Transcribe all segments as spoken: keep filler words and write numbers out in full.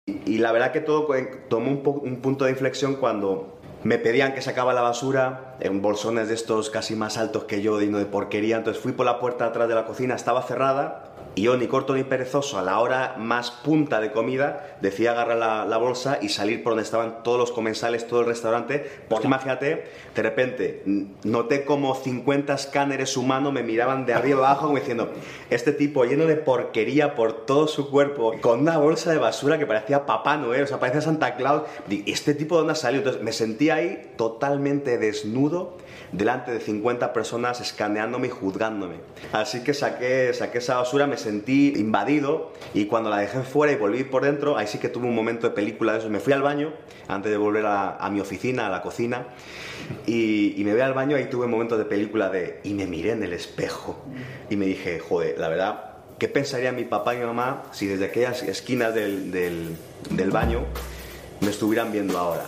Y la verdad que todo tomó un, po- un punto de inflexión cuando me pedían que sacaba la basura en bolsones de estos casi más altos que yo, digno de porquería. Entonces fui por la puerta de atrás de la cocina, estaba cerrada, y yo, ni corto ni perezoso, a la hora más punta de comida, decidí agarrar la, la bolsa y salir por donde estaban todos los comensales, todo el restaurante. Porque imagínate, de repente noté como cincuenta escáneres humanos me miraban de arriba abajo como diciendo, este tipo lleno de porquería por todo su cuerpo, con una bolsa de basura que parecía Papá Noel, o sea, parecía Santa Claus. ¿Y este tipo de dónde ha salido? Entonces me sentí ahí totalmente desnudo, delante de cincuenta personas escaneándome y juzgándome. Así que saqué, saqué esa basura, me sentí invadido, y cuando la dejé fuera y volví por dentro, ahí sí que tuve un momento de película de eso. Me fui al baño antes de volver a, a mi oficina, a la cocina, y, y me voy al baño. Ahí tuve un momento de película de... y me miré en el espejo y me dije, joder, la verdad, ¿qué pensaría mi papá y mi mamá si desde aquellas esquinas del, del, del baño me estuvieran viendo ahora?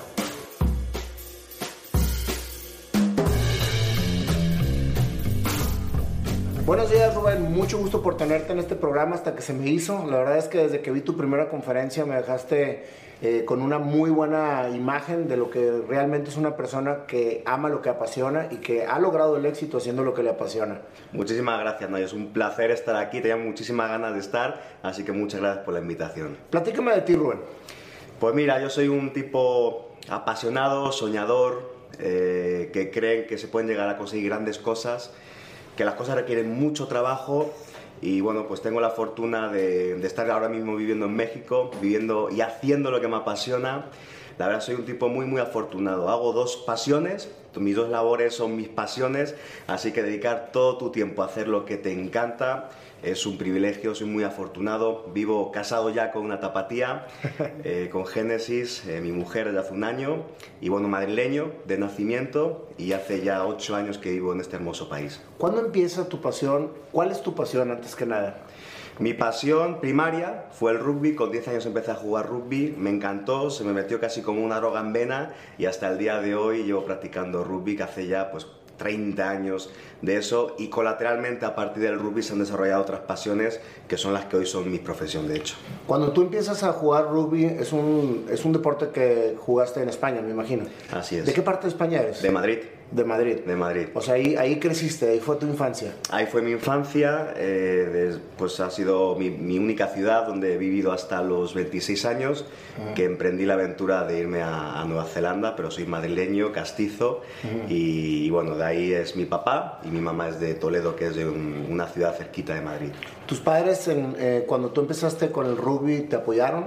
Buenos días, Rubén, mucho gusto por tenerte en este programa hasta que se me hizo. La verdad es que desde que vi tu primera conferencia me dejaste eh, con una muy buena imagen de lo que realmente es una persona que ama lo que apasiona y que ha logrado el éxito haciendo lo que le apasiona. Muchísimas gracias, Nayo, es un placer estar aquí, tenía muchísimas ganas de estar, así que muchas gracias por la invitación. Platícame de ti, Rubén. Pues mira, yo soy un tipo apasionado, soñador, eh, que creen que se pueden llegar a conseguir grandes cosas, que las cosas requieren mucho trabajo, y bueno, pues tengo la fortuna de, de estar ahora mismo viviendo en México, viviendo y haciendo lo que me apasiona. La verdad, soy un tipo muy muy afortunado. Hago dos pasiones, mis dos labores son mis pasiones, así que dedicar todo tu tiempo a hacer lo que te encanta es un privilegio. Soy muy afortunado. Vivo casado ya con una tapatía, eh, con Génesis, eh, mi mujer desde hace un año, y bueno, madrileño de nacimiento, y hace ya ocho años que vivo en este hermoso país. ¿Cuándo empieza tu pasión? ¿Cuál es tu pasión antes que nada? Mi pasión primaria fue el rugby. Con diez años empecé a jugar rugby, me encantó, se me metió casi como una droga en vena, y hasta el día de hoy llevo practicando rugby, que hace ya pues treinta años de eso, y colateralmente a partir del rugby se han desarrollado otras pasiones que son las que hoy son mi profesión, de hecho. Cuando tú empiezas a jugar rugby, es un, es un deporte que jugaste en España, me imagino. Así es. ¿De qué parte de España eres? De Madrid. De Madrid. De Madrid. O sea, ahí, ahí creciste, ahí fue tu infancia. Ahí fue mi infancia, eh, des- pues ha sido mi, mi única ciudad donde he vivido hasta los veintiséis años, uh-huh. que emprendí la aventura de irme a, a Nueva Zelanda, pero soy madrileño, castizo, uh-huh. y, y bueno, de ahí es mi papá, y mi mamá es de Toledo, que es de un, una ciudad cerquita de Madrid. ¿Tus padres, en, eh, cuando tú empezaste con el rugby, te apoyaron?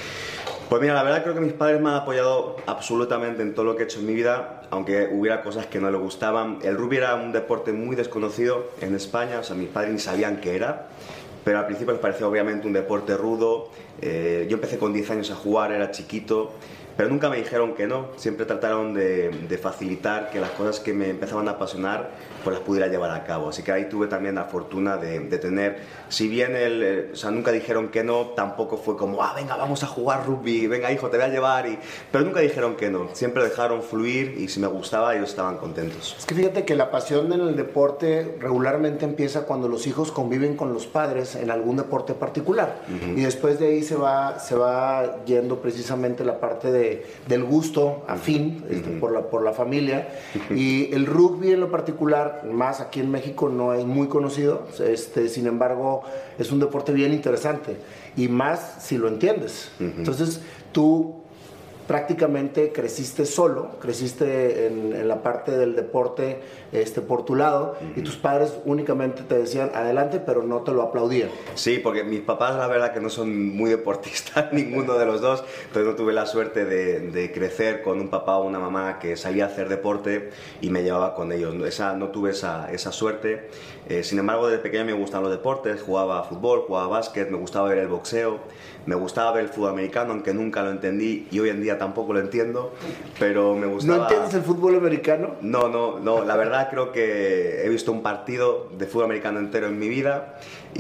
Pues mira, la verdad creo que mis padres me han apoyado absolutamente en todo lo que he hecho en mi vida, aunque hubiera cosas que no les gustaban. El rugby era un deporte muy desconocido en España, o sea, mis padres ni sabían qué era, pero al principio les parecía obviamente un deporte rudo. Eh, yo empecé con diez años a jugar, era chiquito, pero nunca me dijeron que no. Siempre trataron de, de facilitar que las cosas que me empezaban a apasionar pues las pudiera llevar a cabo. Así que ahí tuve también la fortuna de, de tener, si bien el, eh, o sea, nunca dijeron que no, tampoco fue como, ah, venga, vamos a jugar rugby, venga hijo, te voy a llevar, y, pero nunca dijeron que no. Siempre dejaron fluir, y si me gustaba ellos estaban contentos. Es que fíjate que la pasión en el deporte regularmente empieza cuando los hijos conviven con los padres en algún deporte particular, uh-huh. y después de ahí se va, se va yendo precisamente la parte de, del gusto afín, uh-huh. este, por, la, por la familia, uh-huh. y el rugby en lo particular, más aquí en México no es muy conocido, este, sin embargo es un deporte bien interesante, y más si lo entiendes. Uh-huh. Entonces tú prácticamente creciste solo, creciste en, en la parte del deporte este, por tu lado, uh-huh. y tus padres únicamente te decían adelante, pero no te lo aplaudían. Sí, porque mis papás la verdad que no son muy deportistas, ninguno de los dos, entonces no tuve la suerte de, de crecer con un papá o una mamá que salía a hacer deporte y me llevaba con ellos. Esa, no tuve esa, esa suerte. Eh, sin embargo, desde pequeño me gustaban los deportes, jugaba fútbol, jugaba básquet, me gustaba ver el boxeo, me gustaba ver el fútbol americano, aunque nunca lo entendí y hoy en día tampoco lo entiendo, pero me gustaba... ¿No entiendes el fútbol americano? No, no, no, la verdad creo que he visto un partido de fútbol americano entero en mi vida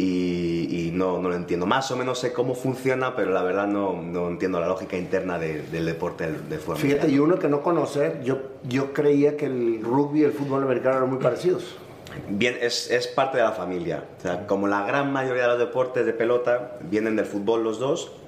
y, y no, no lo entiendo. Más o menos sé cómo funciona, pero la verdad no, no entiendo la lógica interna de, del deporte del, del fútbol Fíjate, americano. y uno que no conoce, yo, yo creía que el rugby y el fútbol americano eran muy parecidos. Bien, es, es parte de la familia. O sea, como la gran mayoría de los deportes de pelota vienen del fútbol los dos,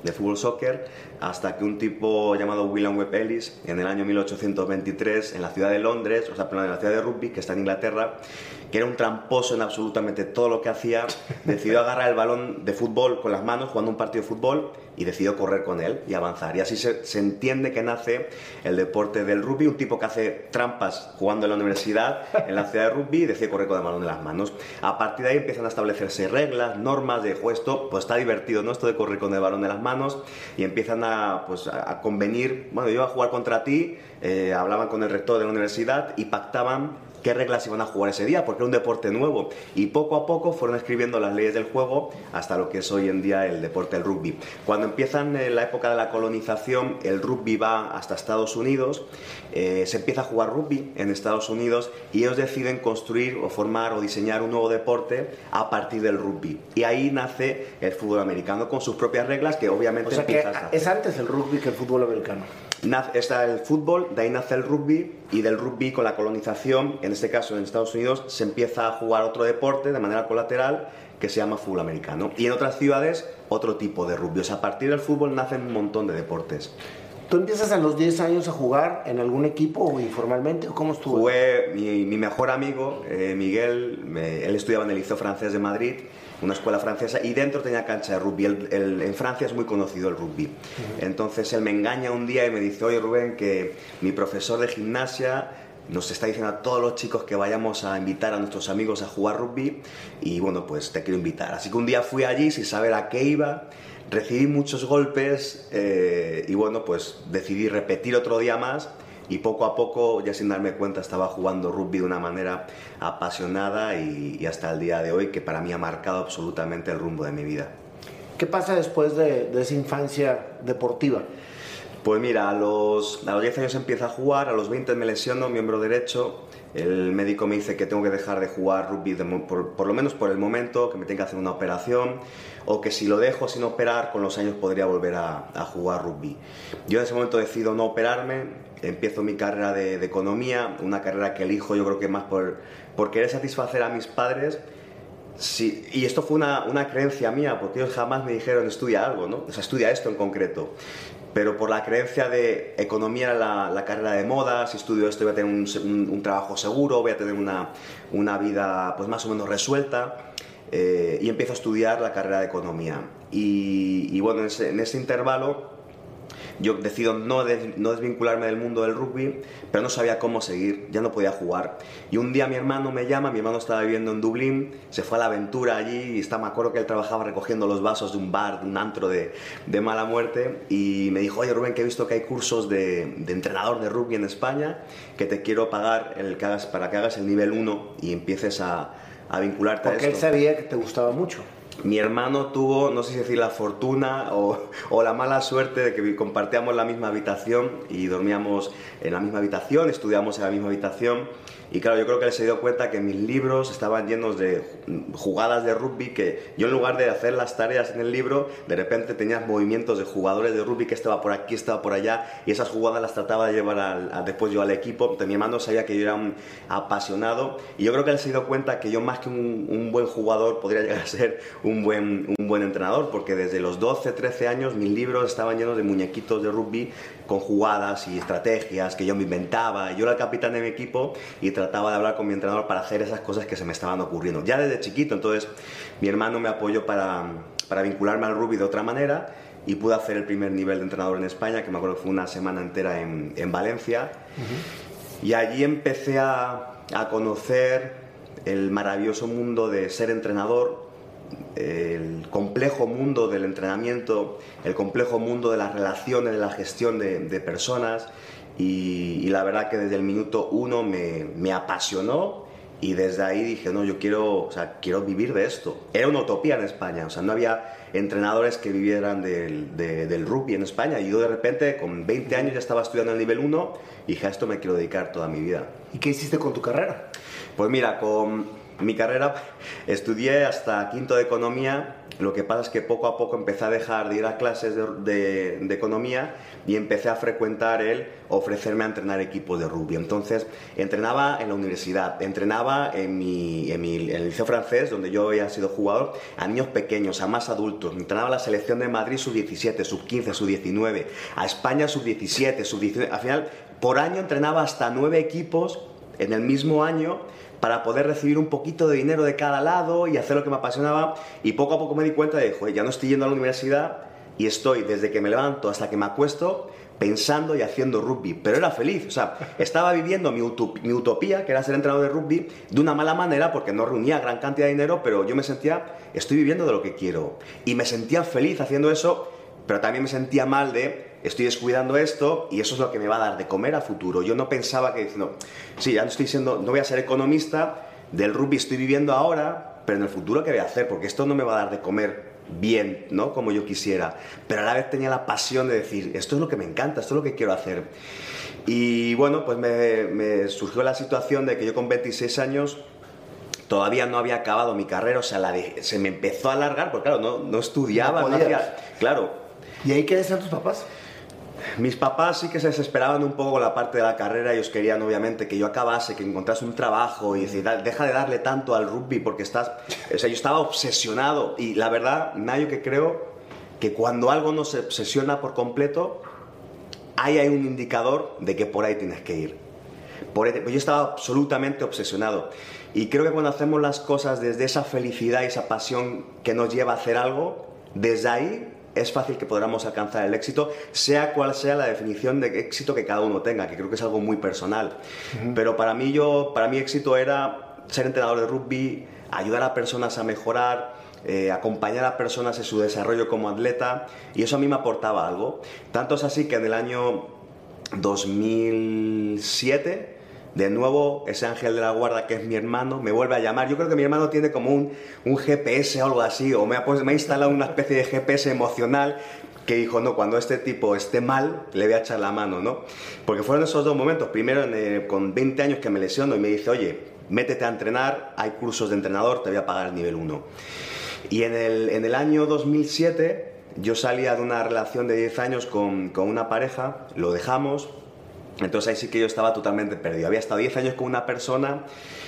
de fútbol soccer, hasta que un tipo llamado William Webb Ellis, en el año mil ochocientos veintitrés, en la ciudad de Londres, o sea, perdón, en la ciudad de Rugby, que está en Inglaterra, que era un tramposo en absolutamente todo lo que hacía, decidió agarrar el balón de fútbol con las manos, jugando un partido de fútbol, y decidió correr con él y avanzar. Y así se, se entiende que nace el deporte del rugby, un tipo que hace trampas jugando en la universidad, en la ciudad de Rugby, y decide correr con el balón en las manos. A partir de ahí empiezan a establecerse reglas, normas de, pues esto pues está divertido, ¿no? Esto de correr con el balón en las manos, y empiezan a, pues, a convenir, bueno, yo iba a jugar contra ti, eh, hablaban con el rector de la universidad y pactaban qué reglas iban a jugar ese día, porque era un deporte nuevo, y poco a poco fueron escribiendo las leyes del juego hasta lo que es hoy en día el deporte del rugby. Cuando empiezan en la época de la colonización, el rugby va hasta Estados Unidos, eh, se empieza a jugar rugby en Estados Unidos, y ellos deciden construir o formar o diseñar un nuevo deporte a partir del rugby, y ahí nace el fútbol americano con sus propias reglas, que obviamente o sea que empiezas a hacer. Es antes el rugby que el fútbol americano. Está el fútbol, de ahí nace el rugby, y del rugby con la colonización, en este caso en Estados Unidos, se empieza a jugar otro deporte de manera colateral que se llama fútbol americano, y en otras ciudades otro tipo de rugby. O sea, a partir del fútbol nacen un montón de deportes. ¿Tú empiezas a los diez años a jugar en algún equipo o informalmente? ¿Cómo estuvo? Fue mi, mi mejor amigo, eh, Miguel, me, él estudiaba en el Liceo Francés de Madrid, una escuela francesa, y dentro tenía cancha de rugby. El, el, en Francia es muy conocido el rugby. Uh-huh. Entonces él me engaña un día y me dice: oye, Rubén, que mi profesor de gimnasia nos está diciendo a todos los chicos que vayamos a invitar a nuestros amigos a jugar rugby, y bueno, pues te quiero invitar. Así que un día fui allí sin saber a qué iba, recibí muchos golpes, eh, y bueno, pues decidí repetir otro día más, y poco a poco, ya sin darme cuenta, estaba jugando rugby de una manera apasionada, y, y hasta el día de hoy, que para mí ha marcado absolutamente el rumbo de mi vida. ¿Qué pasa después de, de esa infancia deportiva? Pues mira, a los, a los diez años empiezo a jugar, a los veinte me lesiono, miembro derecho. El médico me dice que tengo que dejar de jugar rugby, de, por, por lo menos por el momento, que me tengo que hacer una operación, o que si lo dejo sin operar, con los años podría volver a, a jugar rugby. Yo en ese momento decido no operarme, empiezo mi carrera de, de economía, una carrera que elijo yo creo que más por, por querer satisfacer a mis padres. Sí, y esto fue una, una creencia mía, porque ellos jamás me dijeron estudia algo, ¿no? O sea, estudia esto en concreto. Pero por la creencia de economía era la, la carrera de moda, si estudio esto voy a tener un, un, un trabajo seguro, voy a tener una, una vida pues más o menos resuelta, eh, y empiezo a estudiar la carrera de economía. Y, y bueno, en ese, en ese intervalo yo decido no, des, no desvincularme del mundo del rugby, pero no sabía cómo seguir, ya no podía jugar. Y un día mi hermano me llama, mi hermano estaba viviendo en Dublín, se fue a la aventura allí, y está, me acuerdo que él trabajaba recogiendo los vasos de un bar, de un antro de, de mala muerte, y me dijo: oye, Rubén, que he visto que hay cursos de, de entrenador de rugby en España, que te quiero pagar el que hagas, para que hagas el nivel uno y empieces a, a vincularte Porque a esto. Porque él sabía que te gustaba mucho. Mi hermano tuvo, no sé si decir la fortuna o, o la mala suerte de que compartíamos la misma habitación y dormíamos en la misma habitación, estudiábamos en la misma habitación, y claro, yo creo que él se dio cuenta que mis libros estaban llenos de jugadas de rugby, que yo en lugar de hacer las tareas en el libro, de repente tenías movimientos de jugadores de rugby, que estaba por aquí, estaba por allá, y esas jugadas las trataba de llevar al, a, después yo al equipo. Entonces, mi hermano sabía que yo era un apasionado, y yo creo que él se dio cuenta que yo, más que un, un buen jugador, podría llegar a ser un buen, un buen entrenador, porque desde los doce, trece años mis libros estaban llenos de muñequitos de rugby con jugadas y estrategias que yo me inventaba. Yo era el capitán de mi equipo y trataba de hablar con mi entrenador para hacer esas cosas que se me estaban ocurriendo ya desde chiquito. Entonces mi hermano me apoyó para, para vincularme al rugby de otra manera, y pude hacer el primer nivel de entrenador en España, que me acuerdo que fue una semana entera en, en Valencia. Uh-huh. Y allí empecé a, a conocer el maravilloso mundo de ser entrenador, el complejo mundo del entrenamiento, el complejo mundo de las relaciones, de la gestión de, de personas, y, y la verdad que desde el minuto uno me, me apasionó, y desde ahí dije: no, yo quiero, o sea, quiero vivir de esto. Era una utopía en España, o sea, no había entrenadores que vivieran del, de, del rugby en España, y yo de repente con veinte años ya estaba estudiando el nivel uno y dije: a esto me quiero dedicar toda mi vida. ¿Y qué hiciste con tu carrera? Pues mira, con... Mi carrera, estudié hasta quinto de economía, lo que pasa es que poco a poco empecé a dejar de ir a clases de, de, de economía y empecé a frecuentar el ofrecerme a entrenar equipos de rugby. Entonces, entrenaba en la universidad, entrenaba en, mi, en, mi, en el liceo francés, donde yo había sido jugador, a niños pequeños, a más adultos. Entrenaba a la selección de Madrid sub diecisiete, sub quince, sub diecinueve, a España sub diecisiete, sub diecinueve. Al final, por año entrenaba hasta nueve equipos en el mismo año, para poder recibir un poquito de dinero de cada lado y hacer lo que me apasionaba, y poco a poco me di cuenta de, joder, ya no estoy yendo a la universidad y estoy desde que me levanto hasta que me acuesto pensando y haciendo rugby, pero era feliz, o sea, estaba viviendo mi, utop mi utopía, que era ser entrenador de rugby, de una mala manera porque no reunía gran cantidad de dinero, pero yo me sentía, estoy viviendo de lo que quiero, y me sentía feliz haciendo eso, pero también me sentía mal de, estoy descuidando esto y eso es lo que me va a dar de comer a futuro. Yo no pensaba que diciendo, sí, ya no estoy siendo, no voy a ser economista, del rugby estoy viviendo ahora, pero en el futuro ¿qué voy a hacer? Porque esto no me va a dar de comer bien, ¿no? Como yo quisiera. Pero a la vez tenía la pasión de decir, esto es lo que me encanta, esto es lo que quiero hacer. Y bueno, pues me, me surgió la situación de que yo con veintiséis años todavía no había acabado mi carrera, o sea, la de, se me empezó a alargar, porque claro, no, no estudiaba, no, no hacía, claro. ¿Y ahí qué decían tus papás? Mis papás sí que se desesperaban un poco con la parte de la carrera. Ellos querían obviamente que yo acabase, que encontrase un trabajo y decir, deja de darle tanto al rugby porque estás... O sea, yo estaba obsesionado y la verdad, Nayo, que creo que cuando algo no se obsesiona por completo, ahí hay un indicador de que por ahí tienes que ir. Por ahí, yo estaba absolutamente obsesionado y creo que cuando hacemos las cosas desde esa felicidad y esa pasión que nos lleva a hacer algo, desde ahí es fácil que podamos alcanzar el éxito, sea cual sea la definición de éxito que cada uno tenga, que creo que es algo muy personal. Uh-huh. Pero para mí, yo, para mí éxito era ser entrenador de rugby, ayudar a personas a mejorar, eh, acompañar a personas en su desarrollo como atleta, y eso a mí me aportaba algo. Tanto es así que en el año dos mil siete... de nuevo, ese ángel de la guarda que es mi hermano me vuelve a llamar. Yo creo que mi hermano tiene como un, un G P S o algo así, o me ha, pues, me ha instalado una especie de G P S emocional que dijo, no, cuando este tipo esté mal, le voy a echar la mano, ¿no? Porque fueron esos dos momentos. Primero, en, eh, con veinte años que me lesiono y me dice, oye, métete a entrenar, hay cursos de entrenador, te voy a pagar el nivel uno. Y en el, en el año dos mil siete, yo salía de una relación de diez años con, con una pareja, lo dejamos. Entonces ahí sí que yo estaba totalmente perdido. Había estado diez años con una persona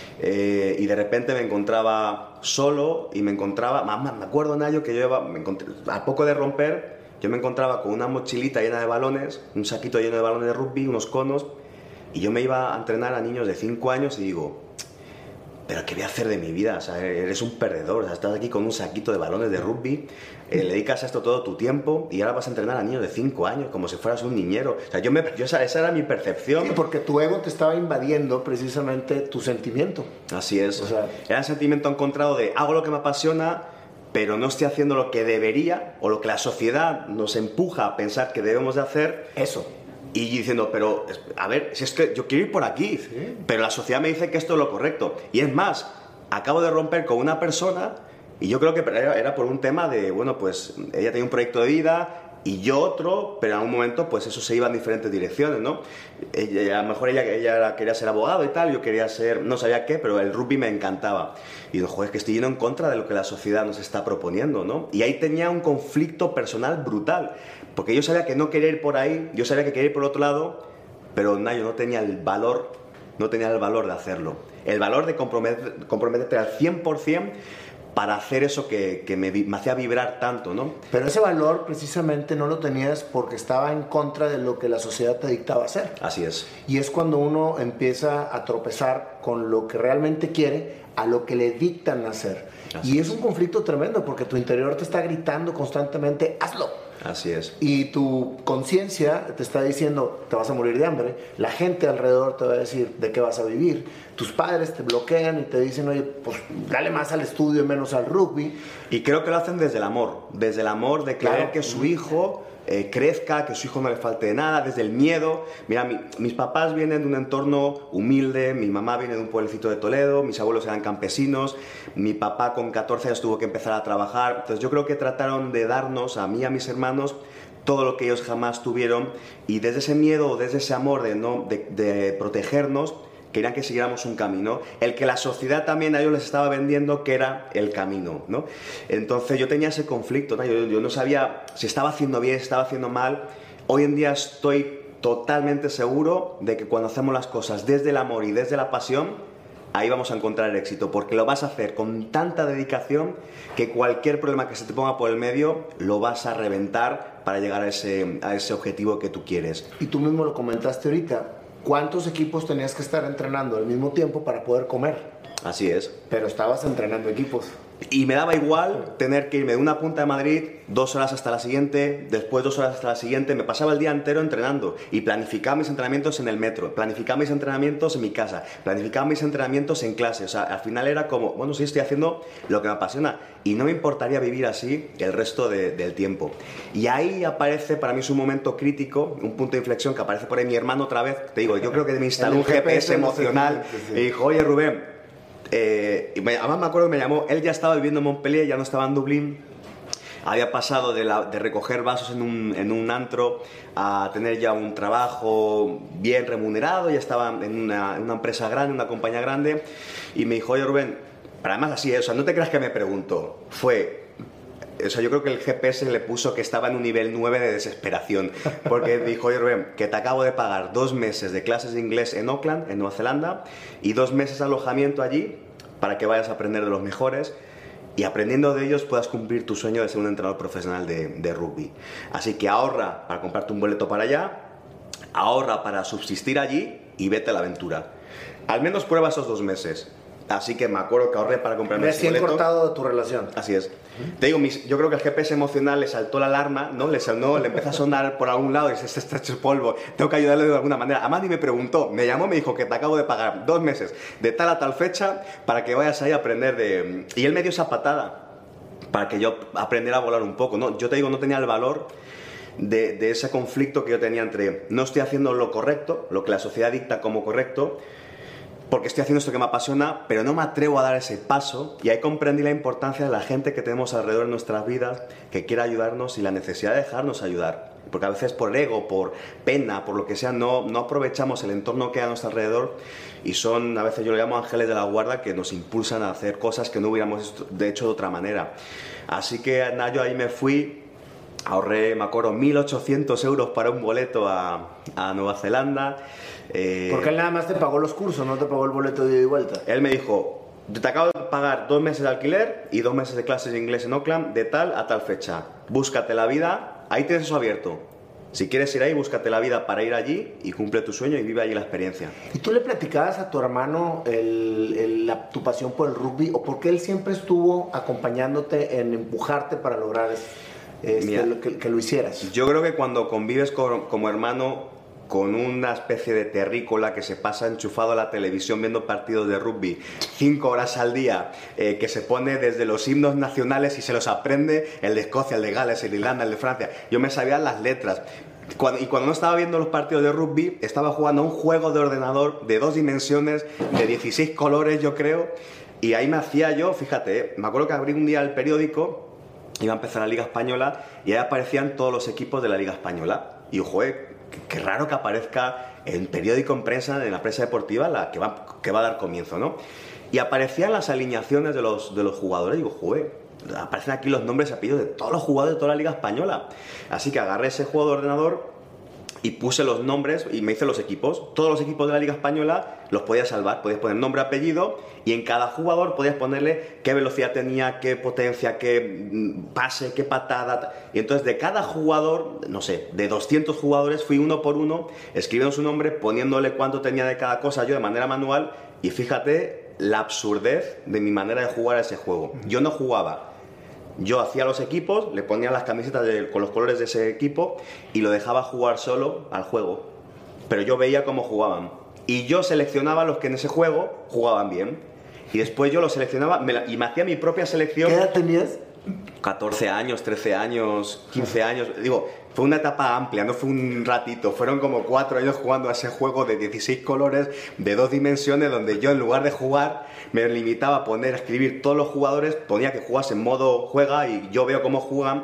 eh, y de repente me encontraba solo y me encontraba... Mamá, me acuerdo, Nayo, que yo iba, me encontré, a poco de romper, yo me encontraba con una mochilita llena de balones, un saquito lleno de balones de rugby, unos conos, y yo me iba a entrenar a niños de cinco años y digo, ¿pero qué voy a hacer de mi vida? O sea, eres un perdedor, o sea, estás aquí con un saquito de balones de rugby, eh, le dedicas a esto todo tu tiempo y ahora vas a entrenar a niños de cinco años como si fueras un niñero. O sea, yo me, yo, esa, esa era mi percepción. Sí, porque tu ego te estaba invadiendo precisamente tu sentimiento. Así es. O sea, era un sentimiento encontrado de hago lo que me apasiona, pero no estoy haciendo lo que debería o lo que la sociedad nos empuja a pensar que debemos de hacer. Eso. Y diciendo, pero, a ver, si es que yo quiero ir por aquí, sí, pero la sociedad me dice que esto es lo correcto. Y es más, acabo de romper con una persona y yo creo que era, era por un tema de, bueno, pues ella tenía un proyecto de vida y yo otro, pero en algún momento pues eso se iba en diferentes direcciones, ¿no? Ella, a lo mejor ella, ella quería ser abogado y tal, yo quería ser, no sabía qué, pero el rugby me encantaba. Y digo, joder, es que estoy yendo en contra de lo que la sociedad nos está proponiendo, ¿no? Y ahí tenía un conflicto personal brutal, porque yo sabía que no quería ir por ahí, yo sabía que quería ir por otro lado, pero no, yo no tenía el valor, no tenía el valor de hacerlo. El valor de comprometer, comprometerte al cien por cien para hacer eso que, que me, me hacía vibrar tanto, ¿no? Pero ese valor precisamente no lo tenías porque estaba en contra de lo que la sociedad te dictaba hacer. Así es. Y es cuando uno empieza a tropezar con lo que realmente quiere a lo que le dictan hacer. Así y es un conflicto tremendo porque tu interior te está gritando constantemente, hazlo. Así es. Y tu conciencia te está diciendo, te vas a morir de hambre. La gente alrededor te va a decir, ¿de qué vas a vivir? Tus padres te bloquean y te dicen, oye, pues dale más al estudio y menos al rugby. Y creo que lo hacen desde el amor. Desde el amor de querer claro. que su hijo eh, crezca, que a su hijo no le falte de nada, desde el miedo. Mira, mi, mis papás vienen de un entorno humilde, mi mamá viene de un pueblecito de Toledo, mis abuelos eran campesinos, mi papá con catorce años tuvo que empezar a trabajar. Entonces yo creo que trataron de darnos, a mí y a mis hermanos, todo lo que ellos jamás tuvieron, y desde ese miedo, desde ese amor de, no, de, de protegernos, querían que siguiéramos un camino, el que la sociedad también a ellos les estaba vendiendo que era el camino, ¿no? Entonces yo tenía ese conflicto, ¿no? Yo, yo no sabía si estaba haciendo bien, si estaba haciendo mal. Hoy en día estoy totalmente seguro de que cuando hacemos las cosas desde el amor y desde la pasión, ahí vamos a encontrar el éxito, porque lo vas a hacer con tanta dedicación que cualquier problema que se te ponga por el medio lo vas a reventar para llegar a ese, a ese objetivo que tú quieres. Y tú mismo lo comentaste ahorita, ¿cuántos equipos tenías que estar entrenando al mismo tiempo para poder comer? Así es. Pero estabas entrenando equipos. Y me daba igual tener que irme de una punta de Madrid, dos horas hasta la siguiente, después dos horas hasta la siguiente. Me pasaba el día entero entrenando y planificaba mis entrenamientos en el metro, planificaba mis entrenamientos en mi casa, planificaba mis entrenamientos en clase. O sea, al final era como, bueno, sí, estoy haciendo lo que me apasiona y no me importaría vivir así el resto de, del tiempo. Y ahí aparece, para mí es un momento crítico, un punto de inflexión que aparece por ahí mi hermano otra vez. Te digo, yo creo que me instaló un G P S emocional y dijo, oye Rubén, Eh, y me, además me acuerdo que me llamó, él ya estaba viviendo en Montpellier, ya no estaba en Dublín, había pasado de, la, de recoger vasos en un, en un antro a tener ya un trabajo bien remunerado, ya estaba en una, en una empresa grande, una compañía grande, y me dijo, oye Rubén, pero además así, o sea, no te creas que me preguntó, fue... O sea, yo creo que el G P S le puso que estaba en un nivel nueve de desesperación, porque dijo, oye Rubén, que te acabo de pagar dos meses de clases de inglés en Auckland, en Nueva Zelanda, y dos meses de alojamiento allí para que vayas a aprender de los mejores y aprendiendo de ellos puedas cumplir tu sueño de ser un entrenador profesional de, de rugby. Así que ahorra para comprarte un boleto para allá, ahorra para subsistir allí y vete a la aventura. Al menos prueba esos dos meses. Así que me acuerdo que ahorré para comprarme ese boleto. Recién cortado de tu relación. Así es. ¿Mm? Te digo, mis, yo creo que el G P S emocional le saltó la alarma, ¿no? Le sonó, le empezó a sonar por algún lado y dice, este está hecho polvo, tengo que ayudarle de alguna manera. Además ni me preguntó, me llamó, me dijo que te acabo de pagar dos meses de tal a tal fecha para que vayas ahí a aprender de... Y él me dio esa patada para que yo aprendiera a volar un poco, ¿no? Yo te digo, no tenía el valor de, de ese conflicto que yo tenía entre no estoy haciendo lo correcto, lo que la sociedad dicta como correcto, porque estoy haciendo esto que me apasiona, pero no me atrevo a dar ese paso, y ahí comprendí la importancia de la gente que tenemos alrededor de nuestras vidas, que quiere ayudarnos y la necesidad de dejarnos ayudar. Porque a veces por ego, por pena, por lo que sea, no, no aprovechamos el entorno que hay a nuestro alrededor y son, a veces yo lo llamo ángeles de la guarda, que nos impulsan a hacer cosas que no hubiéramos hecho de otra manera. Así que nada, yo ahí me fui, ahorré, me acuerdo, mil ochocientos euros para un boleto a, a Nueva Zelanda. Eh, Porque él nada más te pagó los cursos, no te pagó el boleto de ida y vuelta. Él me dijo, te acabo de pagar dos meses de alquiler y dos meses de clases de inglés en Auckland de tal a tal fecha. Búscate la vida, ahí tienes eso abierto. Si quieres ir ahí, búscate la vida para ir allí y cumple tu sueño y vive allí la experiencia. ¿Y tú le platicabas a tu hermano el, el, la, tu pasión por el rugby o por qué él siempre estuvo acompañándote en empujarte para lograr este, Mira, lo, que, que lo hicieras? Yo creo que cuando convives con, como hermano con una especie de terrícola que se pasa enchufado a la televisión viendo partidos de rugby cinco horas al día, eh, que se pone desde los himnos nacionales y se los aprende, el de Escocia, el de Gales, el de Irlanda, el de Francia. Yo me sabía las letras. Cuando, y cuando no estaba viendo los partidos de rugby, estaba jugando a un juego de ordenador de dos dimensiones, de dieciséis colores, yo creo, y ahí me hacía yo, fíjate, eh, me acuerdo que abrí un día el periódico, iba a empezar la Liga Española, y ahí aparecían todos los equipos de la Liga Española, y ojo, eh, qué raro que aparezca en periódico, en prensa, en la prensa deportiva, la que va, que va a dar comienzo, ¿no? Y aparecían las alineaciones de los, de los jugadores, y digo, joder, aparecen aquí los nombres y apellidos de todos los jugadores de toda la Liga Española. Así que agarré ese juego de ordenador y puse los nombres y me hice los equipos. Todos los equipos de la Liga Española los podías salvar, podías poner nombre, apellido, y en cada jugador podías ponerle qué velocidad tenía, qué potencia, qué pase, qué patada. Y entonces de cada jugador, no sé, de doscientos jugadores, fui uno por uno, escribiendo su nombre, poniéndole cuánto tenía de cada cosa yo de manera manual, y fíjate la absurdez de mi manera de jugar a ese juego. Yo no jugaba. Yo hacía los equipos, le ponía las camisetas de, con los colores de ese equipo y lo dejaba jugar solo al juego. Pero yo veía cómo jugaban. Y yo seleccionaba los que en ese juego jugaban bien. Y después yo los seleccionaba me la, y me hacía mi propia selección. ¿Qué edad tenías? catorce años, trece años, quince años. Digo, fue una etapa amplia, no fue un ratito. Fueron como cuatro años jugando a ese juego de dieciséis colores, de dos dimensiones, donde yo en lugar de jugar me limitaba a poner, a escribir todos los jugadores, ponía que jugas en modo juega y yo veo cómo juegan.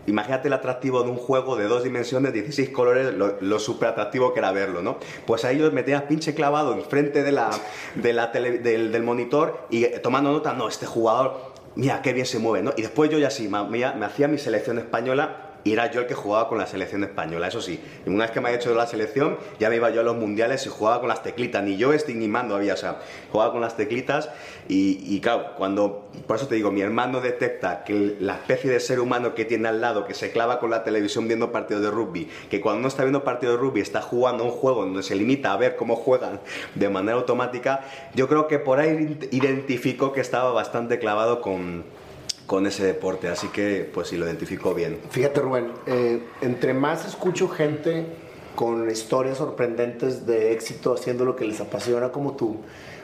imagínate el atractivo de un juego de dos dimensiones, dieciséis colores, lo, lo súper atractivo que era verlo, ¿no? Pues ahí yo me tenía pinche clavado enfrente de la, de la tele, del, del monitor y tomando nota, no, este jugador, mira, qué bien se mueve, ¿no? Y después yo ya sí, me, me hacía mi selección española y era yo el que jugaba con la selección española, eso sí. Una vez que me había hecho la selección, ya me iba yo a los mundiales y jugaba con las teclitas, ni yo stick ni mando había, o sea, jugaba con las teclitas y, y claro, cuando, por eso te digo, mi hermano detecta que la especie de ser humano que tiene al lado, que se clava con la televisión viendo partidos de rugby, que cuando no está viendo partidos de rugby está jugando un juego donde se limita a ver cómo juegan de manera automática, yo creo que por ahí identificó que estaba bastante clavado con... con ese deporte, así que pues sí, lo identifico bien. Fíjate, Rubén, eh, entre más escucho gente con historias sorprendentes de éxito haciendo lo que les apasiona como tú,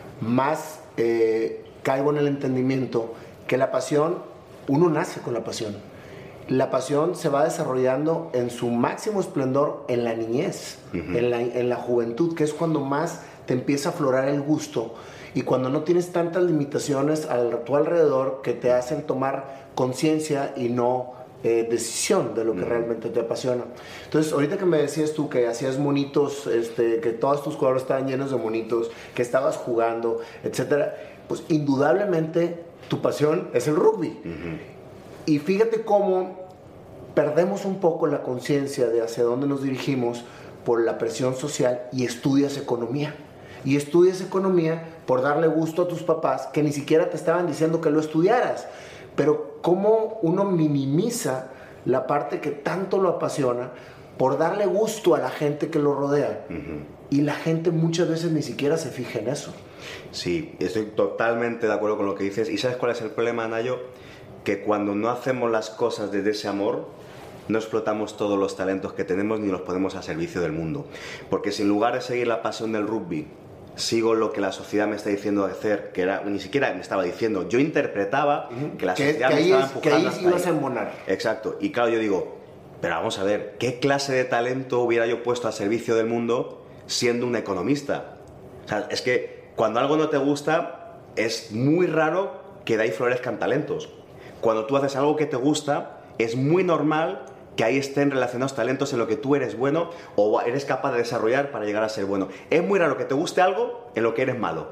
más eh, caigo en el entendimiento que la pasión, uno nace con la pasión. La pasión se va desarrollando en su máximo esplendor en la niñez, uh-huh. en, la, en la juventud, que es cuando más te empieza a aflorar el gusto. Y cuando no tienes tantas limitaciones a tu alrededor que te hacen tomar conciencia y no eh, decisión de lo que mm. realmente te apasiona. Entonces, ahorita que me decías tú que hacías monitos, este, que todos tus cuadros estaban llenos de monitos, que estabas jugando, etcétera, pues indudablemente tu pasión es el rugby. Mm-hmm. Y fíjate cómo perdemos un poco la conciencia de hacia dónde nos dirigimos por la presión social y estudias economía. Y estudias economía por darle gusto a tus papás que ni siquiera te estaban diciendo que lo estudiaras. Pero cómo uno minimiza la parte que tanto lo apasiona por darle gusto a la gente que lo rodea. Uh-huh. Y la gente muchas veces ni siquiera se fija en eso. Sí, estoy totalmente de acuerdo con lo que dices. ¿Y sabes cuál es el problema, Nayo? Que cuando no hacemos las cosas desde ese amor, no explotamos todos los talentos que tenemos ni los ponemos al servicio del mundo. Porque si en lugar de seguir la pasión del rugby, sigo lo que la sociedad me está diciendo de hacer, que era, ni siquiera me estaba diciendo, yo interpretaba uh-huh. que la sociedad que, que me estaba es, empujando que ahí ibas a embonar. Exacto, y claro, yo digo, pero vamos a ver, ¿qué clase de talento hubiera yo puesto al servicio del mundo siendo un economista? O sea, es que cuando algo no te gusta, es muy raro que de ahí florezcan talentos. Cuando tú haces algo que te gusta, es muy normal que ahí estén relacionados talentos en lo que tú eres bueno o eres capaz de desarrollar para llegar a ser bueno. Es muy raro que te guste algo en lo que eres malo.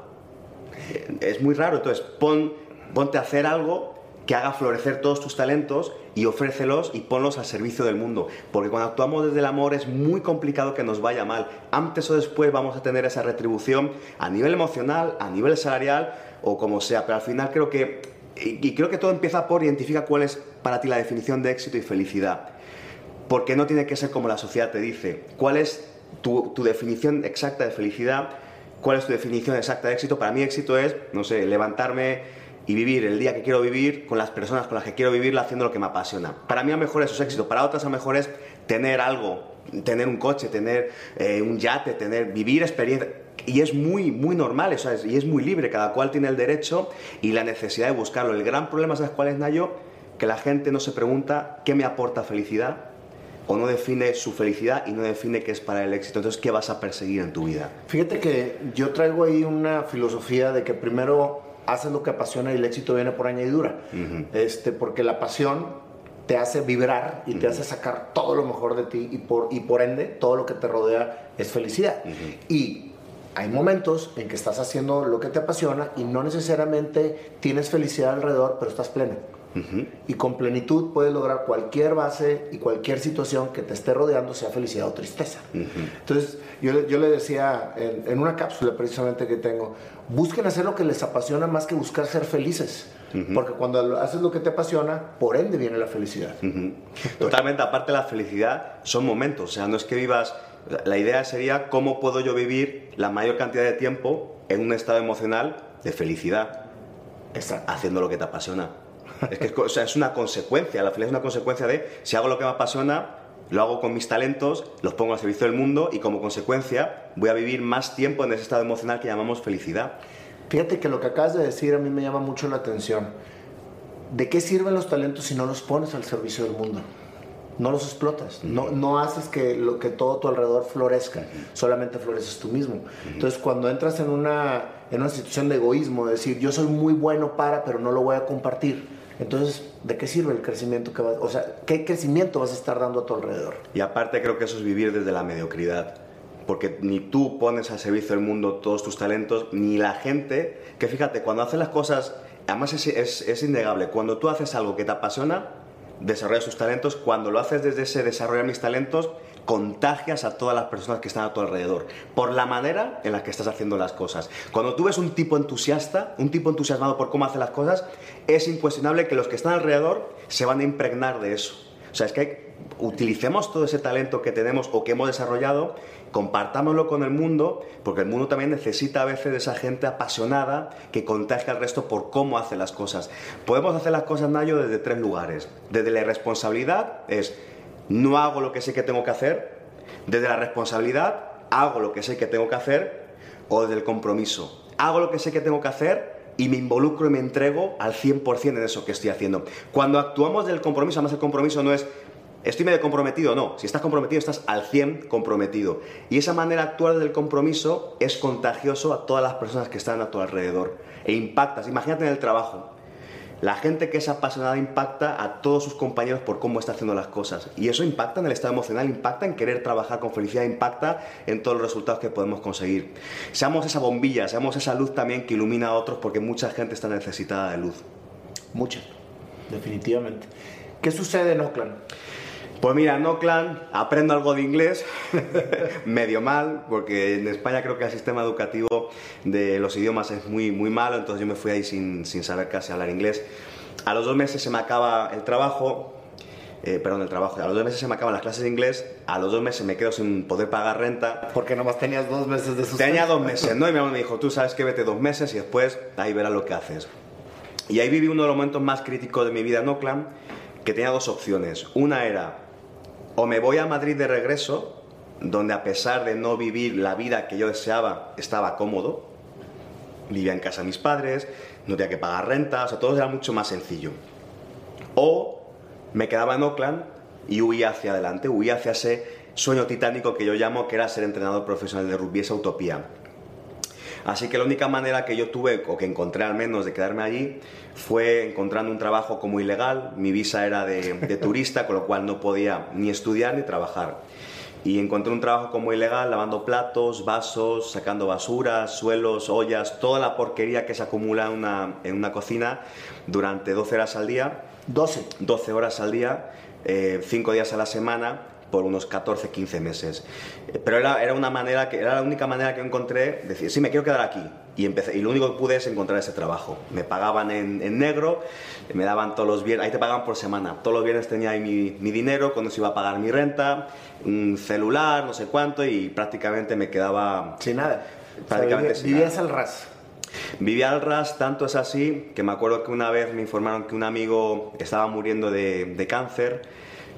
Es muy raro, entonces pon, ponte a hacer algo que haga florecer todos tus talentos y ofrécelos y ponlos al servicio del mundo. Porque cuando actuamos desde el amor es muy complicado que nos vaya mal. Antes o después vamos a tener esa retribución a nivel emocional, a nivel salarial o como sea. Pero al final creo que, y creo que todo empieza por identificar cuál es para ti la definición de éxito y felicidad. Porque no tiene que ser como la sociedad te dice. ¿Cuál es tu, tu definición exacta de felicidad? ¿Cuál es tu definición exacta de éxito? Para mí éxito es, no sé, levantarme y vivir el día que quiero vivir con las personas con las que quiero vivirlo haciendo lo que me apasiona. Para mí a lo mejor eso es éxito. Para otras a lo mejor es tener algo, tener un coche, tener eh, un yate, tener, vivir experiencia. Y es muy, muy normal, eso es, y es muy libre. Cada cual tiene el derecho y la necesidad de buscarlo. El gran problema, ¿sabes cuál es, Nayo? Que la gente no se pregunta ¿qué me aporta felicidad? O no define su felicidad y no define qué es para el éxito. Entonces, ¿qué vas a perseguir en tu vida? Fíjate que yo traigo ahí una filosofía de que primero haces lo que apasiona y el éxito viene por añadidura. Uh-huh. este, porque la pasión te hace vibrar y uh-huh. te hace sacar todo lo mejor de ti y por, y por ende todo lo que te rodea es felicidad. Uh-huh. Y hay momentos en que estás haciendo lo que te apasiona y no necesariamente tienes felicidad alrededor, pero estás pleno. Uh-huh. Y con plenitud puedes lograr cualquier base y cualquier situación que te esté rodeando, sea felicidad o tristeza. Uh-huh. Entonces yo, yo le decía en, en una cápsula precisamente que tengo, busquen hacer lo que les apasiona más que buscar ser felices. Uh-huh. Porque cuando haces lo que te apasiona, por ende viene la felicidad. Uh-huh. Totalmente, aparte de la felicidad son momentos, o sea, no es que vivas, la idea sería cómo puedo yo vivir la mayor cantidad de tiempo en un estado emocional de felicidad. Exacto. Haciendo lo que te apasiona. Es que o sea, es una consecuencia, la felicidad es una consecuencia de si hago lo que me apasiona, lo hago con mis talentos, los pongo al servicio del mundo y como consecuencia voy a vivir más tiempo en ese estado emocional que llamamos felicidad. Fíjate que lo que acabas de decir a mí me llama mucho la atención. ¿De qué sirven los talentos si no los pones al servicio del mundo? No los explotas, uh-huh. no, no haces que, lo, que todo tu alrededor florezca, uh-huh. solamente floreces tú mismo. Uh-huh. Entonces cuando entras en una, en una situación de egoísmo, de decir yo soy muy bueno para, pero no lo voy a compartir, Entonces, ¿de qué sirve el crecimiento que vas, o sea, qué crecimiento vas a estar dando a tu alrededor? Y aparte creo que eso es vivir desde la mediocridad, porque ni tú pones al servicio del mundo todos tus talentos, ni la gente, que fíjate, cuando haces las cosas, además es, es, es innegable, cuando tú haces algo que te apasiona, desarrollas tus talentos, cuando lo haces desde ese desarrollar mis talentos, contagias a todas las personas que están a tu alrededor, por la manera en la que estás haciendo las cosas. Cuando tú ves un tipo entusiasta, un tipo entusiasmado por cómo hace las cosas, es incuestionable que los que están alrededor se van a impregnar de eso. O sea, es que utilicemos todo ese talento que tenemos o que hemos desarrollado, compartámoslo con el mundo, porque el mundo también necesita a veces de esa gente apasionada que contagia al resto por cómo hace las cosas. Podemos hacer las cosas, Nayo, desde tres lugares. Desde la irresponsabilidad, es no hago lo que sé que tengo que hacer. Desde la responsabilidad, hago lo que sé que tengo que hacer. O desde el compromiso, hago lo que sé que tengo que hacer y me involucro y me entrego al cien por ciento en eso que estoy haciendo. Cuando actuamos del compromiso, además el compromiso no es estoy medio comprometido, no. Si estás comprometido, estás al cien comprometido. Y esa manera de actuar del compromiso es contagioso a todas las personas que están a tu alrededor. E impactas, imagínate en el trabajo. La gente que es apasionada impacta a todos sus compañeros por cómo está haciendo las cosas. Y eso impacta en el estado emocional, impacta en querer trabajar con felicidad, impacta en todos los resultados que podemos conseguir. Seamos esa bombilla, seamos esa luz también que ilumina a otros, porque mucha gente está necesitada de luz. Mucha, definitivamente. ¿Qué sucede en Oakland? Pues mira, en Oakland aprendo algo de inglés, medio mal, porque en España creo que el sistema educativo de los idiomas es muy, muy malo, entonces yo me fui ahí sin, sin saber casi hablar inglés. A los dos meses se me acaba el trabajo, eh, perdón, el trabajo, a los dos meses se me acaban las clases de inglés, a los dos meses me quedo sin poder pagar renta. Porque nomás tenías dos meses de sustento. Tenía dos meses, ¿no? Y mi mamá me dijo, tú sabes que vete dos meses y después ahí verás lo que haces. Y ahí viví uno de los momentos más críticos de mi vida en Oakland, que tenía dos opciones. Una era, o me voy a Madrid de regreso, donde a pesar de no vivir la vida que yo deseaba, estaba cómodo, vivía en casa de mis padres, no tenía que pagar renta, o sea, todo era mucho más sencillo. O me quedaba en Oakland y huía hacia adelante, huía hacia ese sueño titánico que yo llamo, que era ser entrenador profesional de rugby, esa utopía. Así que la única manera que yo tuve, o que encontré al menos, de quedarme allí, fue encontrando un trabajo como ilegal. Mi visa era de, de turista, con lo cual no podía ni estudiar ni trabajar. Y encontré un trabajo como ilegal, lavando platos, vasos, sacando basuras, suelos, ollas, toda la porquería que se acumula en una, en una cocina durante doce horas al día. doce. doce horas al día, eh, cinco días a la semana, por unos catorce, quince meses. Pero era, era una manera que era la única manera que encontré de decir, sí, me quiero quedar aquí. Y, empecé, y lo único que pude es encontrar ese trabajo. Me pagaban en, en negro, me daban todos los viernes, ahí te pagaban por semana. Todos los viernes tenía ahí mi, mi dinero, cuando se iba a pagar mi renta, un celular, no sé cuánto, y prácticamente me quedaba... Sin nada. Prácticamente o sea, sin vivías nada. al ras. Vivía al ras, tanto es así, que me acuerdo que una vez me informaron que un amigo estaba muriendo de, de cáncer.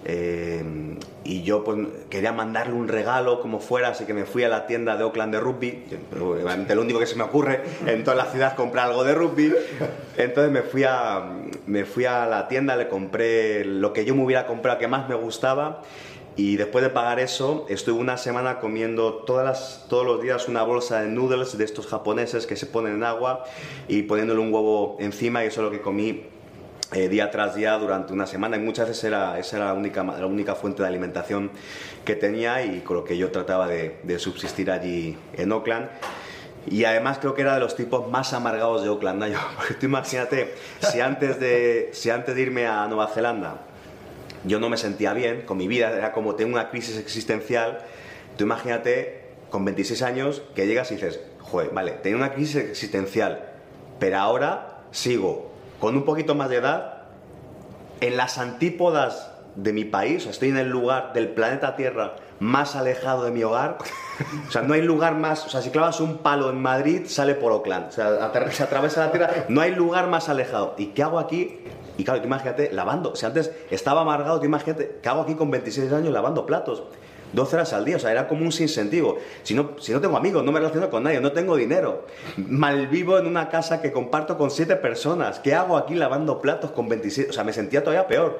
Eh, y yo pues quería mandarle un regalo como fuera, así que me fui a la tienda de Oakland de rugby, obviamente lo único que se me ocurre en toda la ciudad comprar algo de rugby. Entonces me fui a, me fui a la tienda, le compré lo que yo me hubiera comprado, que más me gustaba, y después de pagar eso estuve una semana comiendo todas las, todos los días una bolsa de noodles de estos japoneses que se ponen en agua y poniéndole un huevo encima, y eso es lo que comí Eh, día tras día durante una semana, y muchas veces era, esa era la única, la única fuente de alimentación que tenía y con lo que yo trataba de, de subsistir allí en Oakland. Y además creo que era de los tipos más amargados de Oakland, ¿no? Porque tú imagínate, si antes, de, si antes de irme a Nueva Zelanda yo no me sentía bien con mi vida, era como tengo una crisis existencial, tú imagínate con veintiséis años que llegas y dices, joder, vale, tenía una crisis existencial, pero ahora sigo con un poquito más de edad, en las antípodas de mi país, o sea, estoy en el lugar del planeta Tierra más alejado de mi hogar. O sea, no hay lugar más, o sea, si clavas un palo en Madrid, sale por Oakland, o sea, se atraviesa la Tierra, no hay lugar más alejado. ¿Y qué hago aquí? Y claro, tú imagínate, lavando, o sea, antes estaba amargado, tú imagínate, ¿qué hago aquí con veintiséis años lavando platos? doce horas al día, o sea, era como un sinsentido. Si no, si no tengo amigos, no me relaciono con nadie, no tengo dinero, malvivo en una casa que comparto con siete personas, ¿qué hago aquí lavando platos con veintiséis? O sea, me sentía todavía peor.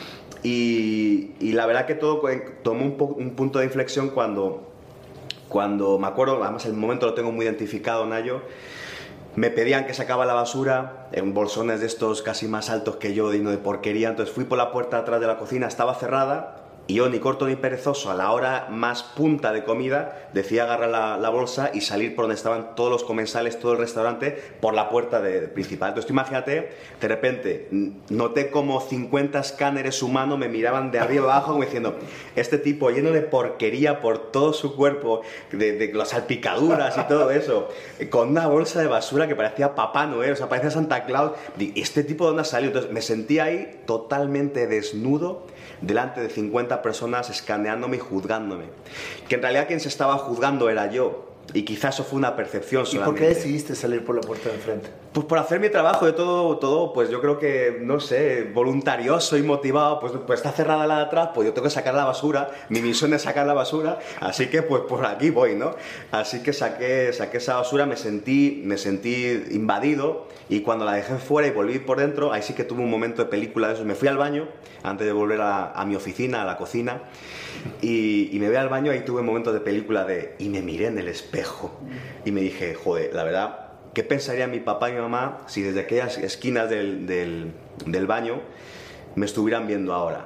Y, y la verdad que todo tomó un, po, un punto de inflexión cuando, cuando me acuerdo, además el momento lo tengo muy identificado, Nayo, me pedían que sacaba la basura en bolsones de estos casi más altos que yo, digno de porquería. Entonces fui por la puerta atrás de la cocina, estaba cerrada, y yo, ni corto ni perezoso, a la hora más punta de comida, decidí agarrar la, la bolsa y salir por donde estaban todos los comensales, todo el restaurante, por la puerta de, de principal. Entonces tú imagínate, de repente noté como cincuenta escáneres humanos me miraban de arriba abajo como diciendo, este tipo lleno de porquería por todo su cuerpo, de, de las salpicaduras y todo eso, con una bolsa de basura que parecía Papá Noel, o sea, parecía Santa Claus. ¿Este tipo de dónde ha salido? Entonces me sentí ahí totalmente desnudo, delante de cincuenta personas escaneándome y juzgándome. Que en realidad quien se estaba juzgando era yo. Y quizás eso fue una percepción solamente. ¿Y por qué decidiste salir por la puerta de enfrente? Pues por hacer mi trabajo de todo, todo, pues yo creo que, no sé, voluntarioso y motivado, pues, pues está cerrada la de atrás, pues yo tengo que sacar la basura, mi misión es sacar la basura, así que pues por aquí voy, ¿no? Así que saqué, saqué esa basura, me sentí, me sentí invadido, y cuando la dejé fuera y volví por dentro, ahí sí que tuve un momento de película de eso. Me fui al baño, antes de volver a, a mi oficina, a la cocina, y, y me voy al baño, ahí tuve un momento de película de, y me miré en el espejo, y me dije, joder, la verdad, ¿qué pensaría mi papá y mi mamá si desde aquellas esquinas del, del, del baño me estuvieran viendo ahora?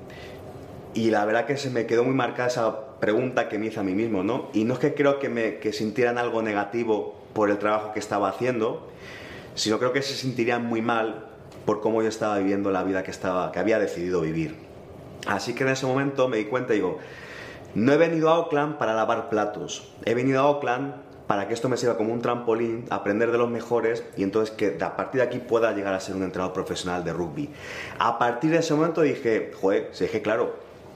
Y la verdad que se me quedó muy marcada esa pregunta que me hice a mí mismo, ¿no? Y no es que creo que, me, que sintieran algo negativo por el trabajo que estaba haciendo, sino creo que se sentirían muy mal por cómo yo estaba viviendo la vida que, estaba, que había decidido vivir. Así que en ese momento me di cuenta y digo, no he venido a Auckland para lavar platos, he venido a Auckland para que esto me sirva como un trampolín, aprender de los mejores, y entonces que a partir de aquí pueda llegar a ser un entrenador profesional de rugby. A partir de ese momento dije, joder, se dije, claro,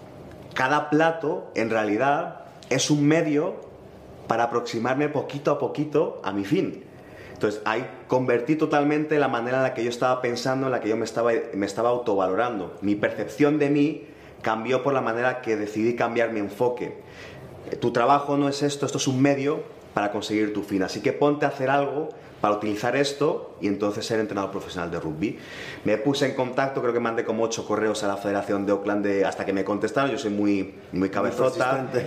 cada plato en realidad es un medio para aproximarme poquito a poquito a mi fin. Entonces ahí convertí totalmente la manera en la que yo estaba pensando, en la que yo me estaba, me estaba autovalorando. Mi percepción de mí cambió por la manera que decidí cambiar mi enfoque. Tu trabajo no es esto, esto es un medio para conseguir tu fin. Así que ponte a hacer algo para utilizar esto y entonces ser entrenador profesional de rugby. Me puse en contacto, creo que mandé como ocho correos a la Federación de Auckland de, hasta que me contestaron. Yo soy muy, muy cabezota. Muy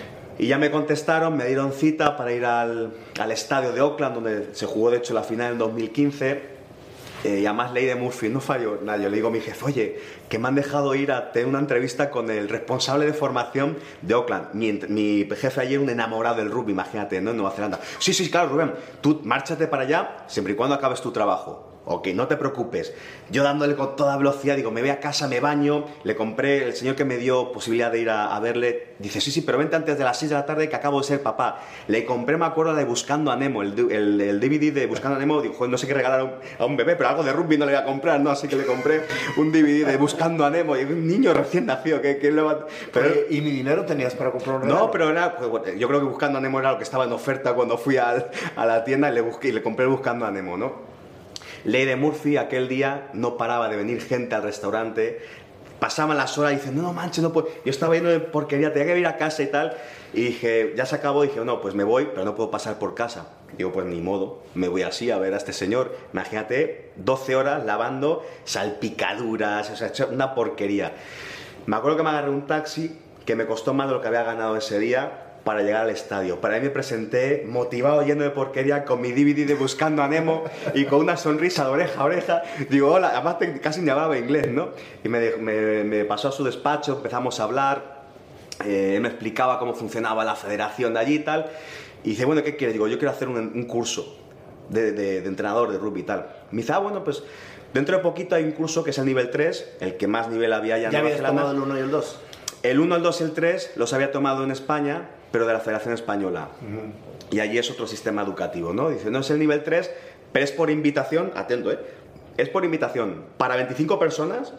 y ya me contestaron, me dieron cita para ir al, al estadio de Auckland, donde se jugó de hecho la final en dos mil quince. Eh, y además Ley de Murphy, no falló nada. Yo le digo a mi jefe, oye, que me han dejado ir a tener una entrevista con el responsable de formación de Auckland. Mi, mi jefe ayer, un enamorado del rugby, imagínate, ¿no? En Nueva Zelanda. Sí, sí, claro, Rubén, tú márchate para allá siempre y cuando acabes tu trabajo. Ok, no te preocupes. Yo dándole con toda velocidad, digo, me voy a casa, me baño, le compré, el señor que me dio posibilidad de ir a, a verle, dice, sí, sí, pero vente antes de las seis de la tarde que acabo de ser papá. Le compré, me acuerdo, de Buscando a Nemo, el, el, el D V D de Buscando a Nemo, dijo, no sé qué regalar a un, a un bebé, pero algo de rugby no le voy a comprar, ¿no? Así que le compré un D V D de Buscando a Nemo, y un niño recién nacido, que, que le va... Pero, ¿y mi dinero tenías para comprar un regalo? No, pero era, pues, bueno, yo creo que Buscando a Nemo era lo que estaba en oferta cuando fui al, a la tienda y le, busqué, y le compré Buscando a Nemo, ¿no? Ley de Murphy, aquel día no paraba de venir gente al restaurante, pasaban las horas y dicen, no, no manches, no puedo. Yo estaba lleno de porquería, tenía que ir a casa y tal, y dije, ya se acabó, y dije, no, pues me voy, pero no puedo pasar por casa. Digo, pues ni modo, me voy así a ver a este señor. Imagínate, doce horas lavando salpicaduras, o sea, una porquería. Me acuerdo que me agarré un taxi que me costó más de lo que había ganado ese día para llegar al estadio. Para mí me presenté motivado, lleno de porquería, con mi D V D de Buscando a Nemo y con una sonrisa de oreja a oreja. Digo, hola, además te, casi ni hablaba inglés, ¿no? Y me, me, me pasó a su despacho, empezamos a hablar, eh, me explicaba cómo funcionaba la federación de allí y tal. Y dice, bueno, ¿qué quieres? Digo, yo quiero hacer un, un curso de, de, de entrenador de rugby y tal. Me dice, ah, bueno, pues dentro de poquito hay un curso que es el nivel tres, el que más nivel había ya en Nueva Zelanda. ¿Ya habías tomado el uno y el dos? El uno, el dos y el tres los había tomado en España, pero de la Federación Española. Uh-huh. Y allí es otro sistema educativo, ¿no? Dice, no es el nivel tres, pero es por invitación, atento, ¿eh? Es por invitación para veinticinco personas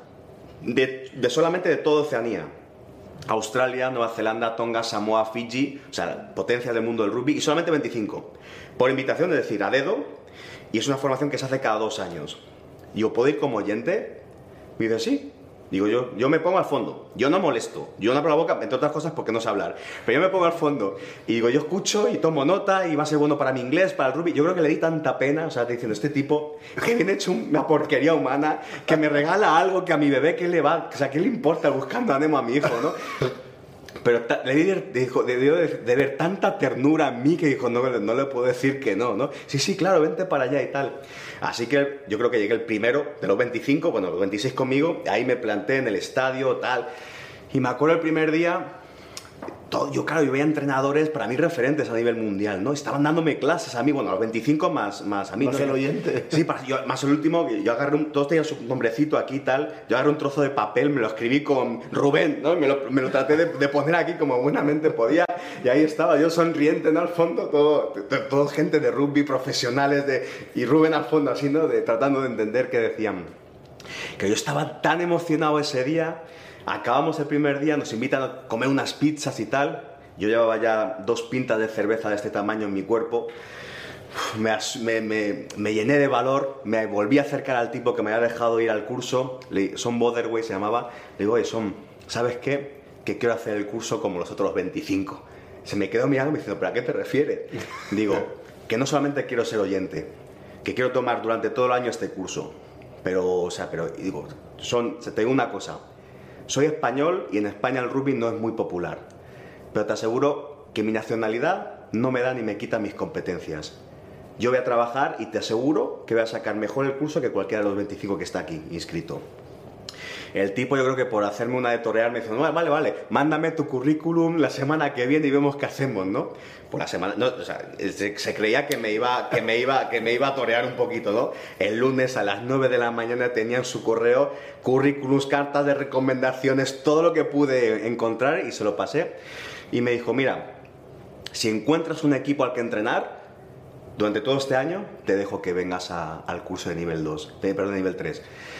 de, de solamente de toda Oceanía. Australia, Nueva Zelanda, Tonga, Samoa, Fiji, o sea, potencias del mundo del rugby, y solamente veinticinco. Por invitación, es decir, a dedo, y es una formación que se hace cada dos años. Y yo puedo ir como oyente, me dice, sí. Digo, yo, yo me pongo al fondo, yo no molesto, yo no abro la boca, entre otras cosas porque no sé hablar, pero yo me pongo al fondo y digo, yo escucho y tomo nota y va a ser bueno para mi inglés, para el rugby. Yo creo que le di tanta pena, o sea, te diciendo, este tipo que viene hecho una porquería humana, que me regala algo que a mi bebé, ¿qué le va? O sea, ¿qué le importa Buscando a Nemo a mi hijo, no? Pero ta, le di- dijo, debió de, de ver tanta ternura en mí que dijo, no, no le puedo decir que no, ¿no? Sí, sí, claro, vente para allá y tal. Así que yo creo que llegué el primero de los veinticinco, bueno, los veintiséis conmigo, ahí me planté en el estadio, tal. Y me acuerdo el primer día, todo, yo claro, yo veía entrenadores para mí referentes a nivel mundial, ¿no? Estaban dándome clases a mí, bueno, a los veinticinco más, más a mí. Más ¿no? el oyente. Sí, para, yo, más el último, yo agarré un, todos tenían su nombrecito aquí y tal, yo agarré un trozo de papel, me lo escribí con Rubén, ¿no? Me lo, me lo traté de, de poner aquí como buenamente podía, y ahí estaba yo sonriente, ¿no? Al fondo, todo, todo gente de rugby, profesionales, de, y Rubén al fondo así, ¿no? De, tratando de entender qué decían. Que yo estaba tan emocionado ese día. Acabamos el primer día, nos invitan a comer unas pizzas y tal. Yo llevaba ya dos pintas de cerveza de este tamaño en mi cuerpo. Me, me, me, me llené de valor, me volví a acercar al tipo que me había dejado ir al curso. Le, Son Botherway se llamaba. Le digo, oye, Son, ¿sabes qué? Que quiero hacer el curso como los otros veinticinco. Se me quedó mirando y me dice, ¿pero a qué te refieres? Digo, que no solamente quiero ser oyente, que quiero tomar durante todo el año este curso. Pero, o sea, pero, y digo, Son, te digo una cosa. Soy español y en España el rugby no es muy popular, pero te aseguro que mi nacionalidad no me da ni me quita mis competencias. Yo voy a trabajar y te aseguro que voy a sacar mejor el curso que cualquiera de los veinticinco que está aquí inscrito. El tipo, yo creo que por hacerme una de torear me dijo, no, vale, vale, mándame tu currículum la semana que viene y vemos qué hacemos, ¿no? Por la semana, no, o sea, se, se creía que me, iba, que, me iba, que me iba a torear un poquito, ¿no? El lunes a las nueve de la mañana tenía en su correo currículums, cartas de recomendaciones, todo lo que pude encontrar y se lo pasé. Y me dijo, mira, si encuentras un equipo al que entrenar, durante todo este año te dejo que vengas a, al curso de nivel dos, de, perdón, de nivel tres.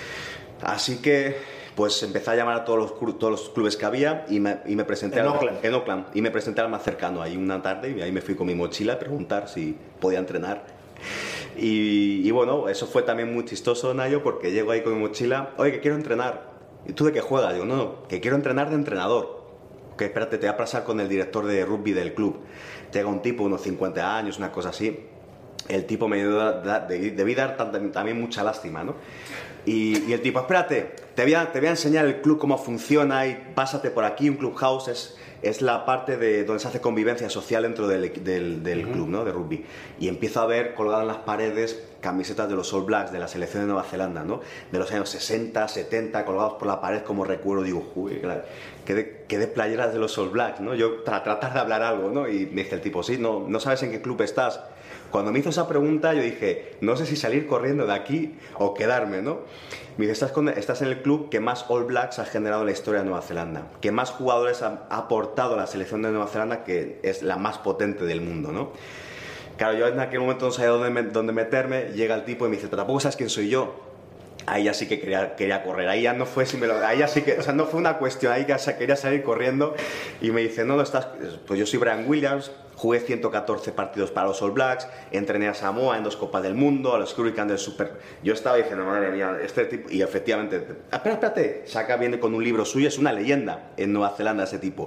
Así que pues empecé a llamar a todos los, todos los clubes que había y me, y me presenté en al, Oakland. en Oakland y me presenté al más cercano ahí una tarde y ahí me fui con mi mochila a preguntar si podía entrenar. Y, y bueno, eso fue también muy chistoso, Nayo, porque llego ahí con mi mochila, oye, que quiero entrenar. ¿Y tú de qué juegas? Digo, no, no, que quiero entrenar de entrenador. Que espérate, te voy a pasar con el director de rugby del club. Llega un tipo, unos cincuenta años, una cosa así. El tipo me dio, debí dar también mucha lástima, ¿no? Y, y el tipo, espérate, te voy, a, te voy a enseñar el club cómo funciona y pásate por aquí. Un clubhouse es, es la parte de donde se hace convivencia social dentro del, del, del uh-huh. club, ¿no? De rugby. Y empiezo a ver colgadas en las paredes camisetas de los All Blacks, de la selección de Nueva Zelanda, ¿no? De los años sesenta, setenta, colgados por la pared como recuerdo. Digo, uy, claro, que de, que de playeras de los All Blacks, ¿no? Yo para tratar de hablar algo, ¿no? Y me dice el tipo, sí, no, no sabes en qué club estás. Cuando me hizo esa pregunta yo dije, no sé si salir corriendo de aquí o quedarme, ¿no? Me dice, estás, con, estás en el club que más All Blacks ha generado en la historia de Nueva Zelanda, que más jugadores ha, ha aportado a la selección de Nueva Zelanda, que es la más potente del mundo, ¿no? Claro, yo en aquel momento no sabía dónde, me, dónde meterme, llega el tipo y me dice, pero tampoco sabes quién soy yo. Ahí ya sí que quería, quería correr, ahí ya no fue si me lo, ahí ya sí que, o sea, no fue una cuestión, ahí ya quería salir corriendo y me dice, no, no estás, pues yo soy Brian Williams, jugué ciento catorce partidos para los All Blacks, entrené a Samoa en dos Copas del Mundo, a los Hurricanes del Super, yo estaba diciendo, madre mía, este tipo, y efectivamente, espérate, espérate, saca, viene con un libro suyo, es una leyenda en Nueva Zelanda ese tipo,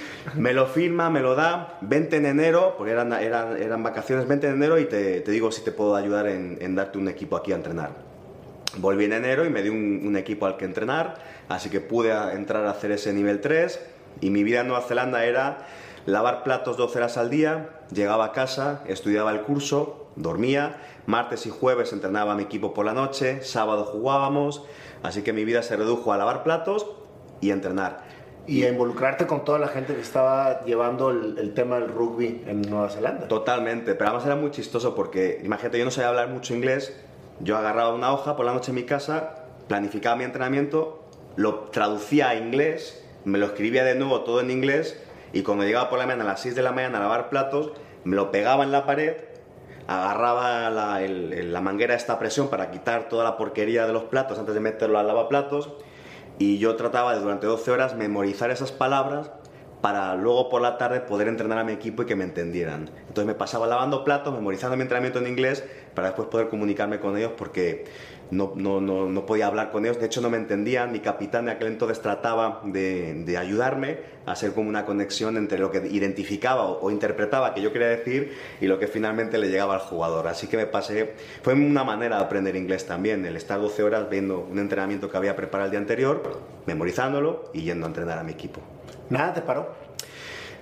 me lo firma, me lo da, vente en enero, porque eran, eran, eran vacaciones, vente en enero y te, te digo si te puedo ayudar en, en darte un equipo aquí a entrenar. Volví en enero y me di un, un equipo al que entrenar, así que pude a, entrar a hacer ese nivel tres y mi vida en Nueva Zelanda era lavar platos doce horas al día, llegaba a casa, estudiaba el curso, dormía, martes y jueves entrenaba a mi equipo por la noche, sábado jugábamos, así que mi vida se redujo a lavar platos y entrenar. Y a involucrarte con toda la gente que estaba llevando el, el tema del rugby en Nueva Zelanda. Totalmente, pero además era muy chistoso porque, imagínate, yo no sabía hablar mucho inglés. Yo agarraba una hoja por la noche en mi casa, planificaba mi entrenamiento, lo traducía a inglés, me lo escribía de nuevo todo en inglés y cuando llegaba por la mañana a las seis de la mañana a lavar platos, me lo pegaba en la pared, agarraba la, el, la manguera de esta presión para quitar toda la porquería de los platos antes de meterlo al lavaplatos y yo trataba de durante doce horas memorizar esas palabras para luego por la tarde poder entrenar a mi equipo y que me entendieran. Entonces me pasaba lavando platos, memorizando mi entrenamiento en inglés para después poder comunicarme con ellos porque no, no, no, no podía hablar con ellos. De hecho no me entendían, mi capitán de aquel entonces trataba de, de ayudarme a hacer como una conexión entre lo que identificaba o, o interpretaba que yo quería decir y lo que finalmente le llegaba al jugador. Así que me pasé, fue una manera de aprender inglés también, el estar doce horas viendo un entrenamiento que había preparado el día anterior, memorizándolo y yendo a entrenar a mi equipo. ¿Nada te paró?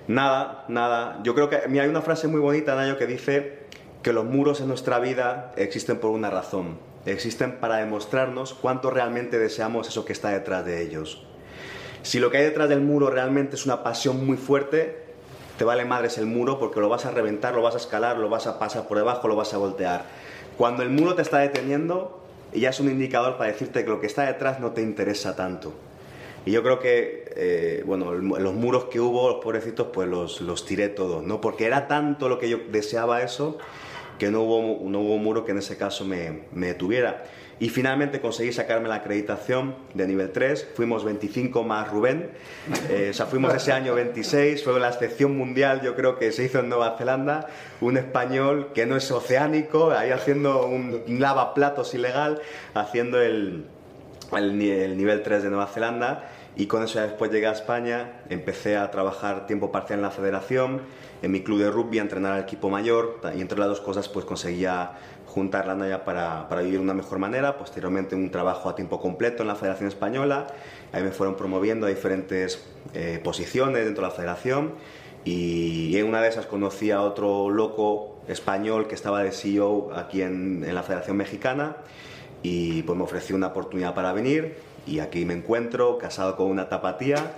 Nada, nada. Yo creo que mira, hay una frase muy bonita, Nayo, que dice que los muros en nuestra vida existen por una razón. Existen para demostrarnos cuánto realmente deseamos eso que está detrás de ellos. Si lo que hay detrás del muro realmente es una pasión muy fuerte, te vale madres el muro porque lo vas a reventar, lo vas a escalar, lo vas a pasar por debajo, lo vas a voltear. Cuando el muro te está deteniendo, ya es un indicador para decirte que lo que está detrás no te interesa tanto. Y yo creo que, eh, bueno, los muros que hubo, los pobrecitos, pues los, los tiré todos, ¿no? Porque era tanto lo que yo deseaba eso, que no hubo, no hubo muro que en ese caso me, me detuviera. Y finalmente conseguí sacarme la acreditación de nivel tres, fuimos veinticinco más Rubén, eh, o sea, fuimos ese año veintiséis, fue la excepción mundial, yo creo que se hizo en Nueva Zelanda, un español que no es oceánico, ahí haciendo un lavaplatos ilegal, haciendo el, el, el nivel tres de Nueva Zelanda, y con eso ya después llegué a España, empecé a trabajar tiempo parcial en la federación, en mi club de rugby, a entrenar al equipo mayor, y entre las dos cosas pues conseguía juntar la Naya para, para vivir de una mejor manera. Posteriormente un trabajo a tiempo completo en la Federación Española, ahí me fueron promoviendo a diferentes eh, posiciones dentro de la federación, y en una de esas conocí a otro loco español que estaba de C E O aquí en, en la Federación Mexicana, y pues me ofreció una oportunidad para venir. Y aquí me encuentro, casado con una tapatía,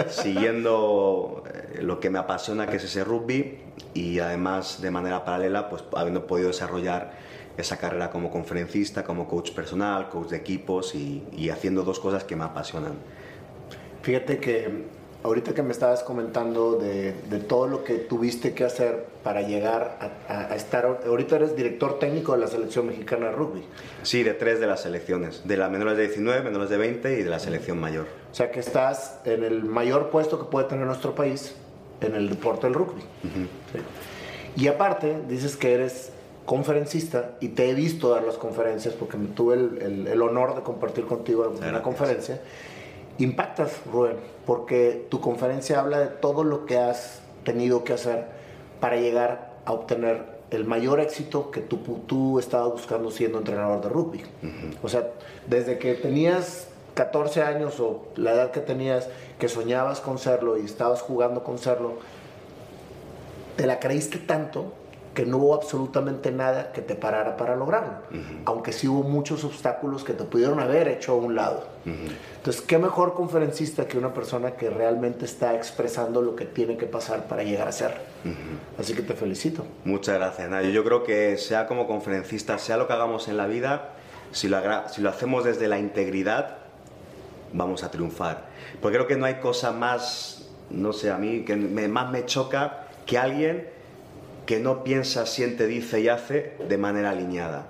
siguiendo lo que me apasiona, que es ese rugby, y además de manera paralela, pues habiendo podido desarrollar esa carrera como conferencista, como coach personal, coach de equipos, y, y haciendo dos cosas que me apasionan. Fíjate que ahorita que me estabas comentando de, de todo lo que tuviste que hacer para llegar a, a, a estar, ahorita eres director técnico de la selección mexicana de rugby. Sí, de tres de las selecciones, de las menores de diecinueve, menores de veinte y de la selección mayor. O sea que estás en el mayor puesto que puede tener nuestro país en el deporte del rugby. Uh-huh. ¿Sí? Y aparte, dices que eres conferencista, y te he visto dar las conferencias porque me tuve el, el, el honor de compartir contigo en una conferencia. Impactas, Rubén, porque tu conferencia habla de todo lo que has tenido que hacer para llegar a obtener el mayor éxito que tú, tú estabas buscando siendo entrenador de rugby. Uh-huh. O sea, desde que tenías catorce años o la edad que tenías, que soñabas con serlo y estabas jugando con serlo, te la creíste tanto que no hubo absolutamente nada que te parara para lograrlo, uh-huh. aunque sí hubo muchos obstáculos que te pudieron haber hecho a un lado. Uh-huh. Entonces, ¿qué mejor conferencista que una persona que realmente está expresando lo que tiene que pasar para llegar a ser? Uh-huh. Así que te felicito. Muchas gracias, Nayo. Yo creo que sea como conferencista, sea lo que hagamos en la vida, si lo, agra- si lo hacemos desde la integridad, vamos a triunfar. Porque creo que no hay cosa más, no sé, a mí, que me, más me choca que alguien que no piensa, siente, dice y hace de manera alineada.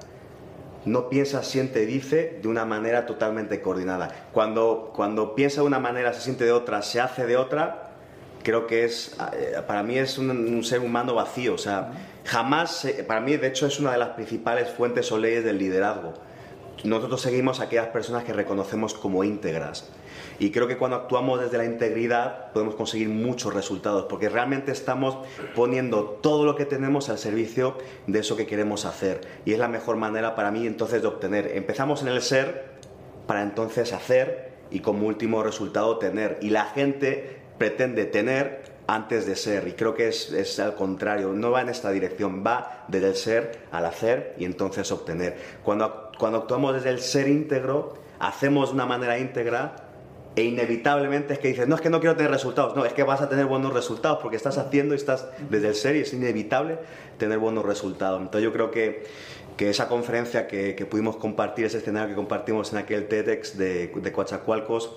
No piensa, siente, dice de una manera totalmente coordinada. Cuando, cuando piensa de una manera, se siente de otra, se hace de otra, creo que es, para mí es un, un ser humano vacío. O sea, jamás, para mí de hecho es una de las principales fuentes o leyes del liderazgo. Nosotros seguimos a aquellas personas que reconocemos como íntegras. Y creo que cuando actuamos desde la integridad podemos conseguir muchos resultados, porque realmente estamos poniendo todo lo que tenemos al servicio de eso que queremos hacer. Y es la mejor manera para mí entonces de obtener. Empezamos en el ser para entonces hacer y como último resultado tener. Y la gente pretende tener antes de ser, y creo que es, es al contrario, no va en esta dirección, va desde el ser al hacer y entonces obtener. Cuando, cuando actuamos desde el ser íntegro, hacemos de una manera íntegra, e inevitablemente es que dices, no, es que no quiero tener resultados, no, es que vas a tener buenos resultados porque estás haciendo y estás desde el ser, y es inevitable tener buenos resultados. Entonces yo creo que, que esa conferencia que, que pudimos compartir, ese escenario que compartimos en aquel TEDx de, de Coatzacoalcos,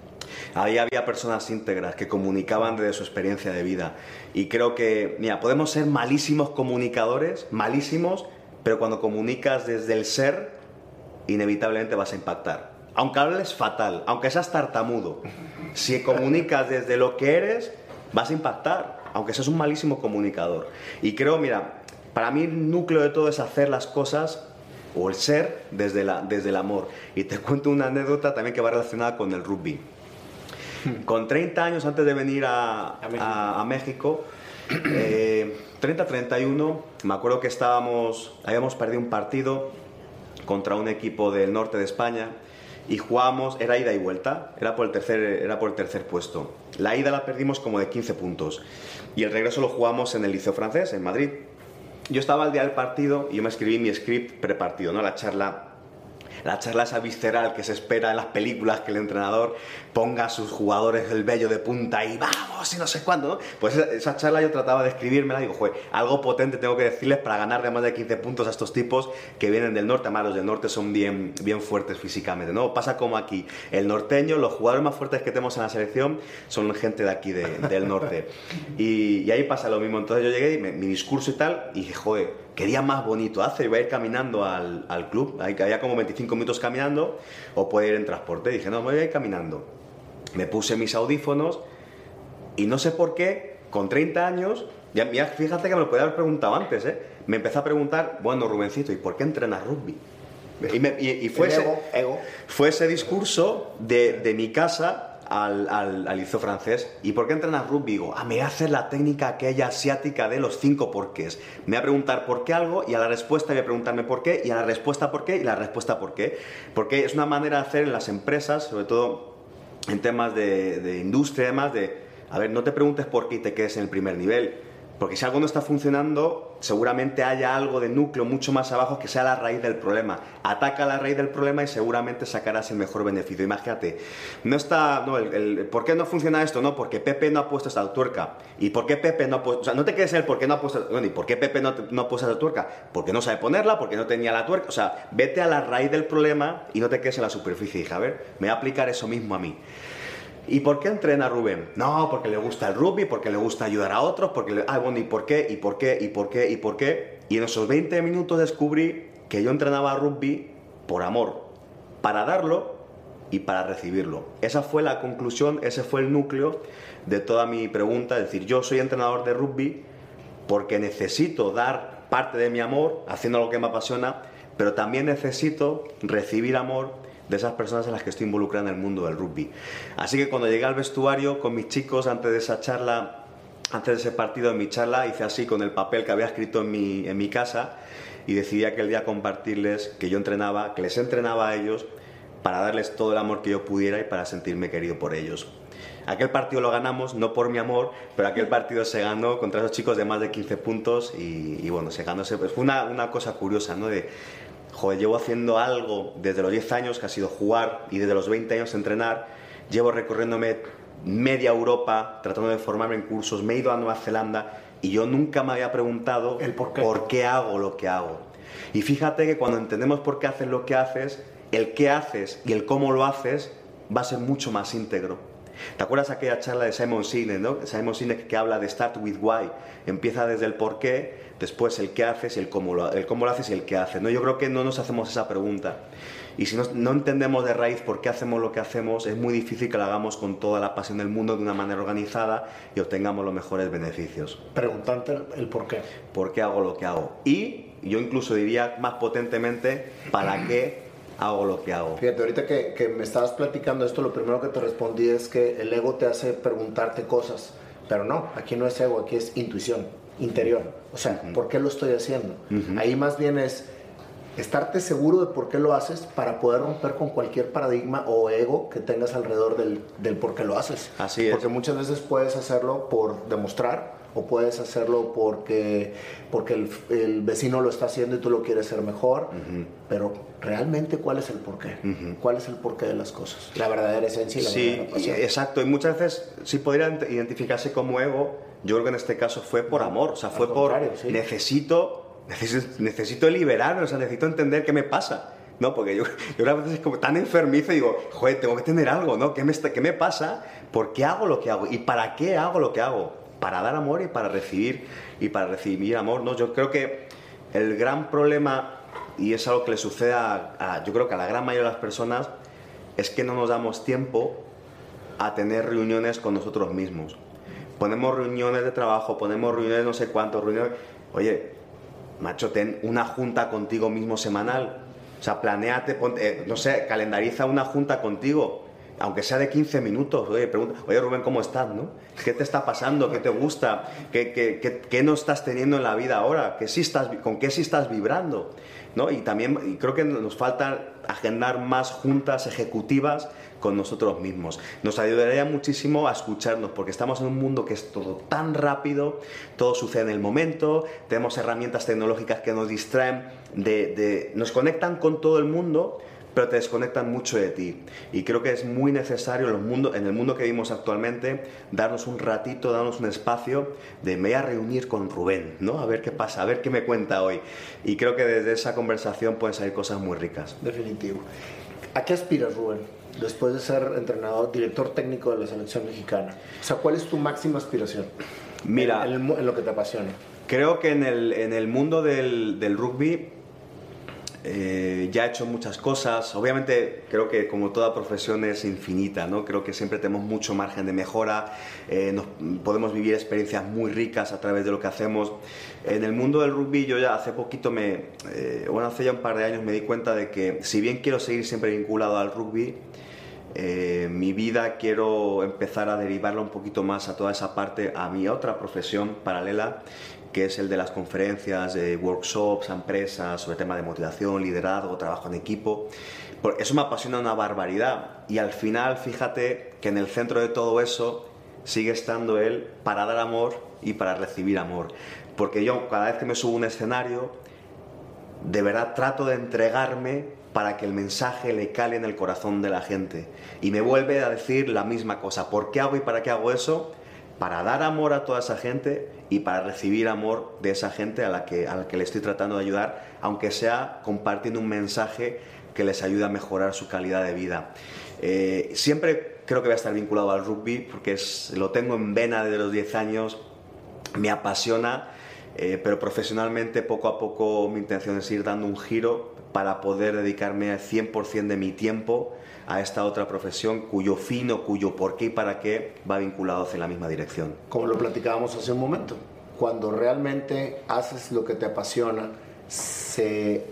ahí había personas íntegras que comunicaban desde su experiencia de vida. Y creo que, mira, podemos ser malísimos comunicadores, malísimos, pero cuando comunicas desde el ser, inevitablemente vas a impactar. Aunque hables fatal, aunque seas tartamudo, si comunicas desde lo que eres, vas a impactar, aunque seas un malísimo comunicador. Y creo, mira, para mí el núcleo de todo es hacer las cosas, o el ser, desde, la, desde el amor. Y te cuento una anécdota también que va relacionada con el rugby. Con treinta años antes de venir a, a, a México, eh, treinta, treinta y uno, me acuerdo que estábamos, habíamos perdido un partido contra un equipo del norte de España, y jugábamos, era ida y vuelta, era por el tercer, era por el tercer puesto. La ida la perdimos como de quince puntos y el regreso lo jugamos en el Liceo Francés, en Madrid. Yo estaba al día del partido y yo me escribí mi script prepartido, ¿no? La charla, la charla esa visceral que se espera en las películas, que el entrenador ponga a sus jugadores el vello de punta y vamos y no sé cuándo, ¿no? Pues esa, esa charla yo trataba de escribírmela y digo, joder, algo potente tengo que decirles para ganar de más de quince puntos a estos tipos que vienen del norte. Además, los del norte son bien, bien fuertes físicamente, ¿no? Pasa como aquí, el norteño, los jugadores más fuertes que tenemos en la selección son gente de aquí, de, del norte. Y, y ahí pasa lo mismo. Entonces yo llegué y me, mi discurso y tal, y dije, joder, qué día más bonito hace, iba a ir caminando al, al club, había como veinticinco minutos caminando, o puede ir en transporte. Dije, no, me voy a ir caminando. Me puse mis audífonos y no sé por qué, con treinta años, ya, ya fíjate que me lo podía haber preguntado antes, ¿eh? Me empecé a preguntar, bueno, Rubencito, ¿y por qué entrenas rugby? Y, me, y, y fue, ese, ego, ego. fue ese discurso de, de mi casa al, al, al Liceo Francés. ¿Y por qué entrenas rugby? Digo, ah, me voy a hacer la técnica aquella asiática de los cinco porqués. Me voy a preguntar por qué algo y a la respuesta voy a preguntarme por qué y a la respuesta por qué y la respuesta por qué. Porque es una manera de hacer en las empresas, sobre todo en temas de, de industria y demás, de, a ver, no te preguntes por qué y te quedes en el primer nivel. Porque si algo no está funcionando, seguramente haya algo de núcleo mucho más abajo que sea la raíz del problema. Ataca la raíz del problema y seguramente sacarás el mejor beneficio. Imagínate, no está, no, el, el, ¿por qué no funciona esto? No, porque Pepe no ha puesto esta tuerca. ¿Y por qué Pepe no ha puesto? O sea, no te quedes en el por qué no ha puesto, bueno, ¿y por qué Pepe no, no ha puesto esta tuerca? Porque no sabe ponerla, porque no tenía la tuerca. O sea, vete a la raíz del problema y no te quedes en la superficie. Y dije, a ver, me voy a aplicar eso mismo a mí. ¿Y por qué entrena Rubén? No, porque le gusta el rugby, porque le gusta ayudar a otros, porque le... Ah, bueno, ¿y por qué? ¿Y por qué? ¿Y por qué? ¿Y por qué? Y en esos veinte minutos descubrí que yo entrenaba rugby por amor, para darlo y para recibirlo. Esa fue la conclusión, ese fue el núcleo de toda mi pregunta. Es decir, yo soy entrenador de rugby porque necesito dar parte de mi amor haciendo lo que me apasiona, pero también necesito recibir amor de esas personas en las que estoy involucrado en el mundo del rugby. Así que cuando llegué al vestuario con mis chicos, antes de esa charla, antes de ese partido, en mi charla, hice así con el papel que había escrito en mi, en mi casa y decidí aquel día compartirles que yo entrenaba, que les entrenaba a ellos para darles todo el amor que yo pudiera y para sentirme querido por ellos. Aquel partido lo ganamos, no por mi amor, pero aquel partido se ganó contra esos chicos de más de quince puntos y, y bueno, se ganó. Pues fue una, una cosa curiosa, ¿no? De, joder, llevo haciendo algo desde los diez años, que ha sido jugar, y desde los veinte años entrenar. Llevo recorriéndome media Europa, tratando de formarme en cursos, me he ido a Nueva Zelanda y yo nunca me había preguntado el por qué. por qué hago lo que hago. Y fíjate que cuando entendemos por qué haces lo que haces, el qué haces y el cómo lo haces va a ser mucho más íntegro. ¿Te acuerdas aquella charla de Simon Sinek, ¿no? Simon Sinek que habla de start with why, empieza desde el por qué, después el qué haces y el cómo lo, el cómo lo haces y el qué haces, ¿no? Yo creo que no nos hacemos esa pregunta. Y si no, no entendemos de raíz por qué hacemos lo que hacemos, es muy difícil que lo hagamos con toda la pasión del mundo de una manera organizada y obtengamos los mejores beneficios. Preguntarte el por qué. ¿Por qué hago lo que hago? Y yo incluso diría más potentemente, ¿para qué hago lo que hago? Fíjate, ahorita que, que me estabas platicando esto, lo primero que te respondí es que el ego te hace preguntarte cosas, pero no, aquí no es ego, aquí es intuición interior. O sea, uh-huh. ¿por qué lo estoy haciendo? Uh-huh. Ahí más bien es estarte seguro de por qué lo haces para poder romper con cualquier paradigma o ego que tengas alrededor del, del por qué lo haces. Así es. Porque muchas veces puedes hacerlo por demostrar o puedes hacerlo porque, porque el, el vecino lo está haciendo y tú lo quieres hacer mejor, uh-huh. pero realmente ¿cuál es el porqué? Uh-huh. ¿Cuál es el porqué de las cosas? La verdadera esencia y la sí, verdadera pasión. Exacto, y muchas veces sí podría identificarse como ego. Yo creo que en este caso fue por amor, o sea, fue por sí. necesito... Necesito, necesito liberarme, o sea, necesito entender qué me pasa, ¿no? Porque yo, yo a veces es como tan enfermizo y digo, joder, tengo que tener algo, ¿no? ¿Qué me, qué me pasa? ¿Por qué hago lo que hago? ¿Y para qué hago lo que hago? Para dar amor y para recibir, y para recibir amor, ¿no? Yo creo que el gran problema, y es algo que le sucede a, a, yo creo que a la gran mayoría de las personas, es que no nos damos tiempo a tener reuniones con nosotros mismos. Ponemos reuniones de trabajo, ponemos reuniones no sé cuántos, reuniones... Oye, macho, ten una junta contigo mismo semanal. O sea, planéate, ponte, eh, no sé, calendariza una junta contigo. aunque sea de quince minutos, oye, pregunta, oye Rubén, ¿cómo estás? ¿No? ¿Qué te está pasando? ¿Qué te gusta? ¿Qué, qué, qué, qué no estás teniendo en la vida ahora? ¿Qué sí estás, ¿Con qué sí estás vibrando? ¿No? Y también y creo que nos falta agendar más juntas ejecutivas con nosotros mismos. Nos ayudaría muchísimo a escucharnos, porque estamos en un mundo que es todo tan rápido, todo sucede en el momento, tenemos herramientas tecnológicas que nos distraen, de, de, nos conectan con todo el mundo, pero te desconectan mucho de ti. Y creo que es muy necesario en el mundo, en el mundo que vivimos actualmente, darnos un ratito, darnos un espacio de me voy a reunir con Rubén, ¿no? A ver qué pasa, a ver qué me cuenta hoy. Y creo que desde esa conversación pueden salir cosas muy ricas. Definitivo. ¿A qué aspiras, Rubén, después de ser entrenador, director técnico de la selección mexicana? O sea, ¿cuál es tu máxima aspiración? Mira, en, en, el, en lo que te apasiona. Creo que en el, en el mundo del, del rugby Eh, ya he hecho muchas cosas. Obviamente creo que como toda profesión es infinita, ¿no? Creo que siempre tenemos mucho margen de mejora, eh, nos, podemos vivir experiencias muy ricas a través de lo que hacemos. En el mundo del rugby yo ya hace poquito, me, eh, bueno, hace ya un par de años me di cuenta de que si bien quiero seguir siempre vinculado al rugby, eh, mi vida quiero empezar a derivarla un poquito más a toda esa parte, a mi otra profesión paralela, que es el de las conferencias, de workshops a empresas sobre temas de motivación, liderazgo, trabajo en equipo. Eso me apasiona una barbaridad y al final fíjate que en el centro de todo eso sigue estando él para dar amor y para recibir amor, porque yo cada vez que me subo a un escenario de verdad trato de entregarme para que el mensaje le cale en el corazón de la gente y me vuelve a decir la misma cosa. ¿Por qué hago y para qué hago eso? Para dar amor a toda esa gente y para recibir amor de esa gente a la que, a la que le estoy tratando de ayudar, aunque sea compartiendo un mensaje que les ayude a mejorar su calidad de vida. Eh, siempre creo que voy a estar vinculado al rugby porque es, lo tengo en vena desde los diez años, me apasiona, eh, pero profesionalmente poco a poco mi intención es ir dando un giro para poder dedicarme al cien por ciento de mi tiempo a esta otra profesión cuyo fin o cuyo por qué y para qué va vinculado hacia la misma dirección. Como lo platicábamos hace un momento, cuando realmente haces lo que te apasiona, se,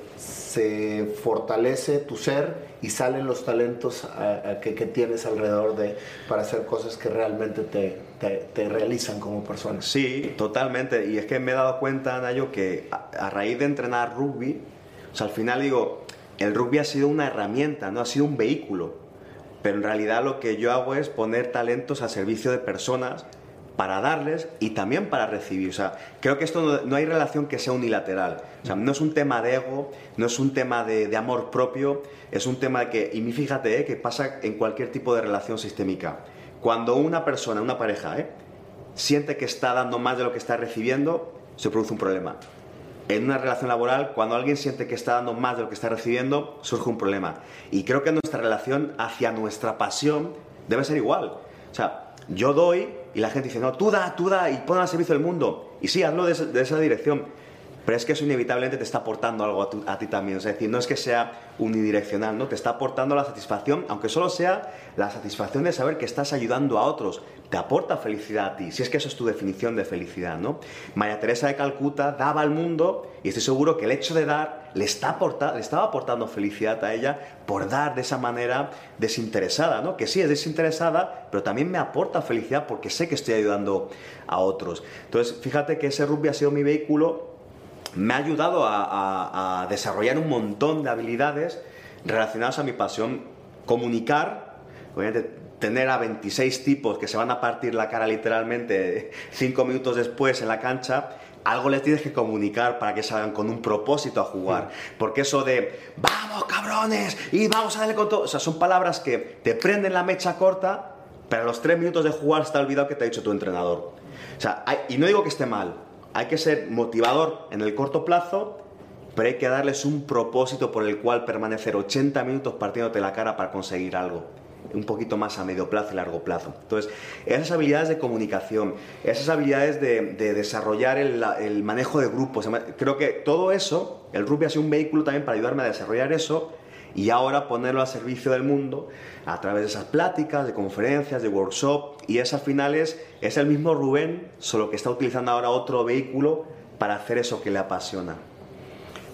se fortalece tu ser y salen los talentos a, a que, que tienes alrededor de, para hacer cosas que realmente te, te, te realizan como persona. Sí, totalmente. Y es que me he dado cuenta, Nayo, que a, a raíz de entrenar rugby, o sea, al final digo, el rugby ha sido una herramienta, no ha sido un vehículo, pero en realidad lo que yo hago es poner talentos a servicio de personas para darles y también para recibir. O sea, creo que esto no, no hay relación que sea unilateral. O sea, no es un tema de ego, no es un tema de, de amor propio, es un tema de que, y fíjate, eh, que pasa en cualquier tipo de relación sistémica. Cuando una persona, una pareja, eh, siente que está dando más de lo que está recibiendo, se produce un problema. En una relación laboral, cuando alguien siente que está dando más de lo que está recibiendo, surge un problema. Y creo que nuestra relación hacia nuestra pasión debe ser igual. O sea, yo doy y la gente dice, no, tú da, tú da y pon al servicio del mundo. Y sí, hazlo de, de esa dirección. Pero es que eso inevitablemente te está aportando algo a, tu, a ti también. O sea, es decir, no es que sea unidireccional, ¿no? Te está aportando la satisfacción, aunque solo sea la satisfacción de saber que estás ayudando a otros. Te aporta felicidad a ti, si es que eso es tu definición de felicidad, ¿no? María Teresa de Calcuta daba al mundo y estoy seguro que el hecho de dar le, está aporta, le estaba aportando felicidad a ella por dar de esa manera desinteresada, ¿no? Que sí, es desinteresada, pero también me aporta felicidad porque sé que estoy ayudando a otros. Entonces, fíjate que ese rugby ha sido mi vehículo. Me ha ayudado a, a, a desarrollar un montón de habilidades relacionadas a mi pasión. Comunicar, obviamente tener a veintiséis tipos que se van a partir la cara literalmente cinco minutos después en la cancha, algo les tienes que comunicar para que salgan con un propósito a jugar. Porque eso de, vamos cabrones, y vamos a darle con todo, o sea, son palabras que te prenden la mecha corta, pero a los tres minutos de jugar está olvidado que te ha dicho tu entrenador. O sea, hay, y no digo que esté mal, hay que ser motivador en el corto plazo, pero hay que darles un propósito por el cual permanecer ochenta minutos partiéndote la cara para conseguir algo, un poquito más a medio plazo y largo plazo. Entonces, esas habilidades de comunicación, esas habilidades de, de desarrollar el, el manejo de grupos, creo que todo eso, el rugby ha sido un vehículo también para ayudarme a desarrollar eso y ahora ponerlo al servicio del mundo a través de esas pláticas, de conferencias, de workshop, y esa al final es, es el mismo Rubén, solo que está utilizando ahora otro vehículo para hacer eso que le apasiona.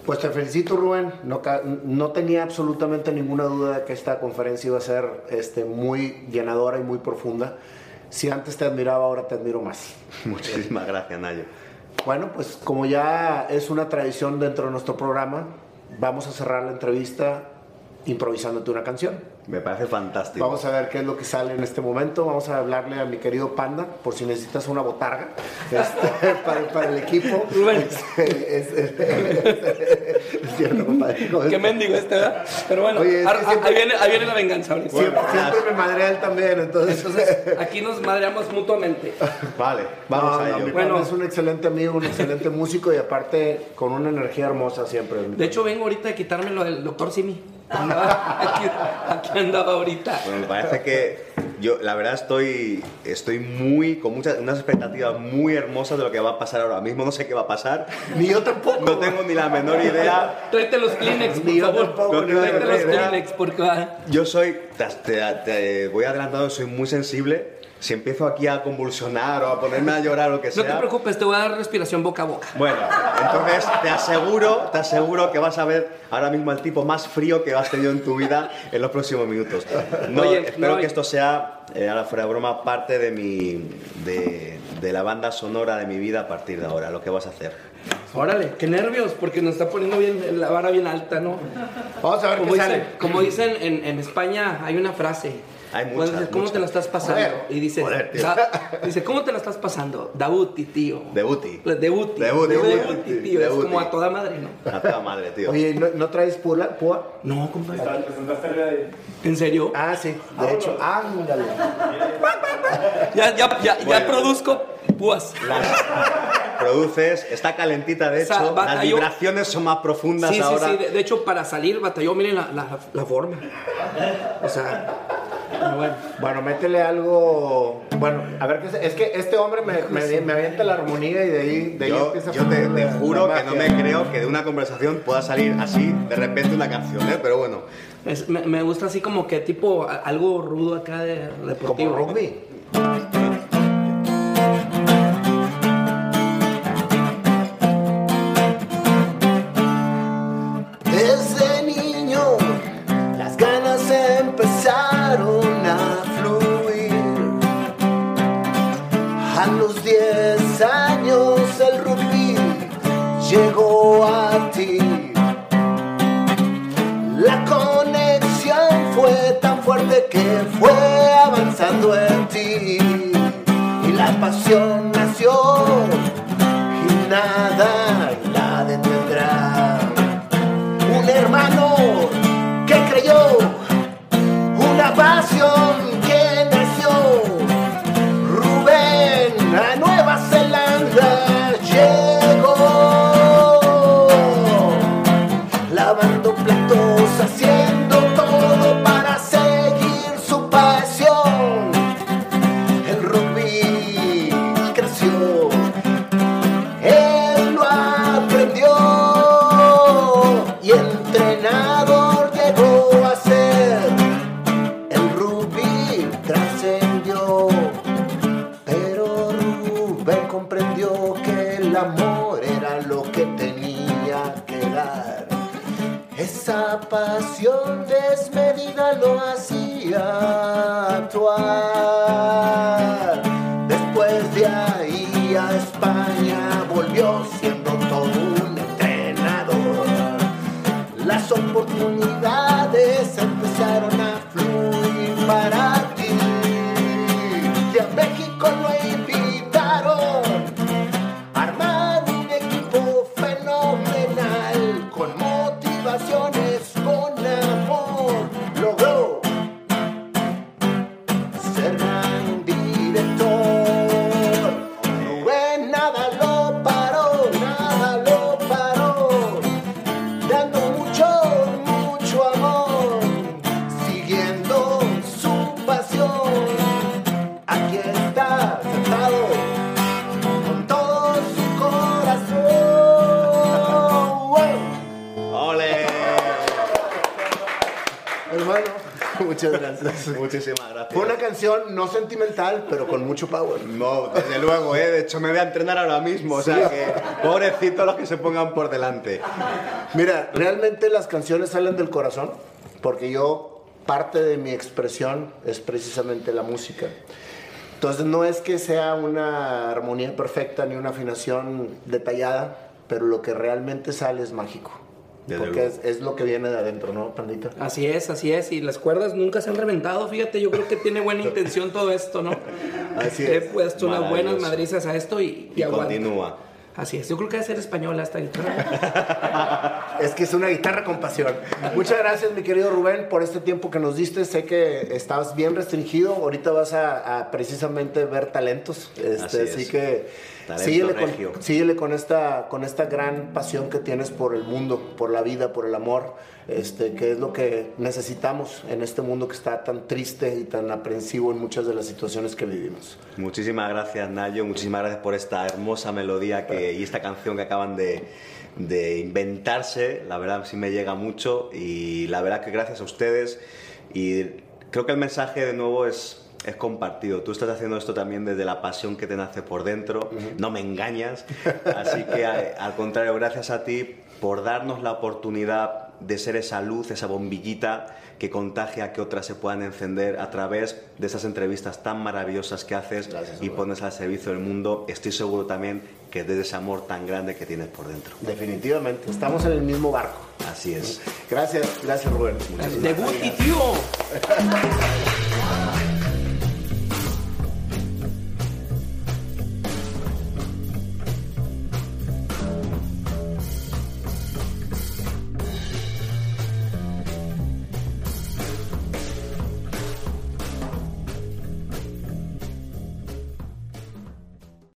Pues te felicito, Rubén. No, no tenía absolutamente ninguna duda de que esta conferencia iba a ser este, muy llenadora y muy profunda. Si antes te admiraba, ahora te admiro más. Muchísimas gracias, Nayo. Bueno, pues como ya es una tradición dentro de nuestro programa, vamos a cerrar la entrevista improvisándote una canción. Me parece fantástico. Vamos a ver qué es lo que sale en este momento. Vamos a hablarle a mi querido Panda, por si necesitas una botarga este, para, para el equipo. Rubén. Es, es, es, es, es cierto, compadre. Qué mendigo este, ¿verdad? Pero bueno, Oye, es que ahí, siempre- ahí viene, ahí viene la venganza ahorita. Siempre, Bueno, siempre me madrea él también, entonces... Entonces, aquí nos madreamos mutuamente. Vale, vamos No, a no, ello. mi Bueno. Panda es un excelente amigo, un excelente músico y aparte con una energía hermosa siempre. De hecho, vengo ahorita a quitarme lo del doctor Simi. Andaba- Aquí, aquí andaba ahorita. Bueno, me parece que yo, la verdad, estoy, estoy muy, con muchas, unas expectativas muy hermosas de lo que va a pasar ahora mismo. No sé qué va a pasar. Ni yo tampoco. No tengo ni la menor idea. Tráete los Kleenex, por Ni yo favor. tampoco, No tengo Tráete ni los idea. Kleenex, porque va. Yo soy, te, te- te voy adelantando, soy muy sensible. Si empiezo aquí a convulsionar o a ponerme a llorar o lo que No sea. te preocupes, te voy a dar respiración boca a boca. Bueno, entonces te aseguro, te aseguro que vas a ver ahora mismo al tipo más frío que has tenido en tu vida en los próximos minutos. No, Oye, espero no, que esto sea, eh, ahora fuera de broma, parte de mi, de, de la banda sonora de mi vida a partir de ahora, lo que vas a hacer. Órale, qué nervios, porque nos está poniendo bien la vara bien alta, ¿no? Vamos a ver Como qué dicen, sale. como dicen en, en España, hay una frase. Hay muchas, Puedes decir, ¿cómo muchas. te la estás pasando? Joder, y dice, joder, tío. da- dice, ¿cómo te la estás pasando? Dabuti, tío. Debuti. Debuti. Debuti, Debuti, tío. tío. Es Debuti. como a toda madre, ¿no? A toda madre, tío. Oye, ¿no, no traes pula, púa? No, compadre. ¿En serio? Ah, sí, de hecho, ándale. Ya, ya, ya, ya Bueno. produzco púas. Las produces, está calentita de O sea, hecho, las batalló- vibraciones son más profundas Sí, sí, ahora. sí. De, de hecho, para salir batalló, miren la, la, la forma. O sea, pero bueno. Bueno, métele algo. Bueno, a ver qué se- es que este hombre me, me, me avienta la armonía y de ahí, de ahí Yo, empieza a yo te, fluir te la- juro la que no magia. me creo que de una conversación pueda salir así de repente una canción, ¿eh? Pero bueno. Es- me, me gusta así como que tipo a- algo rudo acá de deportivo. Como rugby. Desde niño las ganas empezaron a fluir. A los diez años el rugby llegó a ti. La conexión fue tan fuerte que fue avanzando en ti. Y la pasión nació y nada la detendrá. Un hermano que creyó, una pasión que nació. Rubén a Nueva Zelanda llegó, lavando platos, haciendo todo para seguir su pasión. El rugby creció, él lo aprendió y entrenador llegó a ser. El rugby trascendió, pero Rubén comprendió que el amor era lo que tenía que dar. Esa pasión desmedida lo hacía actuar. Después de ahí a España volvió siendo todo un entrenador. Las oportunidades empezaron a fluir para ti. Y a México lo invitaron a armar un equipo fenomenal, con motivaciones, con amor. Logró ser gran director. Rubén nada lo paró, nada lo paró, dando mucho, mucho amor. Muchas gracias. Muchísimas gracias. Fue una canción no sentimental, pero con mucho power. No, desde luego, ¿eh? De hecho me voy a entrenar ahora mismo, o sea que pobrecitos los que se pongan por delante. Mira, realmente las canciones salen del corazón, porque yo, parte de mi expresión es precisamente la música. Entonces no es que sea una armonía perfecta ni una afinación detallada, pero lo que realmente sale es mágico. Desde Porque luego. es, es lo que viene de adentro, ¿no, Pandita? Así es, así es. Y las cuerdas nunca se han reventado, fíjate. Yo creo que tiene buena intención todo esto, ¿no? Así Le he es. puesto unas buenas Maravilloso. madrizas a esto y, y, Y aguanta. continúa. Así es. Yo creo que debe ser española esta guitarra. Es que es una guitarra con pasión. Muchas gracias, mi querido Rubén, por este tiempo que nos diste. Sé que estabas bien restringido. Ahorita vas a, a precisamente ver talentos. Este, Así es. así que Talento síguele regio. con, síguele con esta, con esta gran pasión que tienes por el mundo, por la vida, por el amor, este, que es lo que necesitamos en este mundo que está tan triste y tan aprensivo en muchas de las situaciones que vivimos. Muchísimas gracias, Nayo, muchísimas gracias por esta hermosa melodía que, y esta canción que acaban de, de inventarse. La verdad sí me llega mucho y la verdad que gracias a ustedes, y creo que el mensaje de nuevo es, es compartido. Tú estás haciendo esto también desde la pasión que te nace por dentro, uh-huh. No me engañas, así que a, al contrario, gracias a ti por darnos la oportunidad de ser esa luz, esa bombillita que contagia a que otras se puedan encender a través de esas entrevistas tan maravillosas que haces. Gracias, y pones al servicio del mundo. Estoy seguro también que desde ese amor tan grande que tienes por dentro. Definitivamente, estamos en el mismo barco. Así es. Gracias, gracias Rubén. Debut y tío.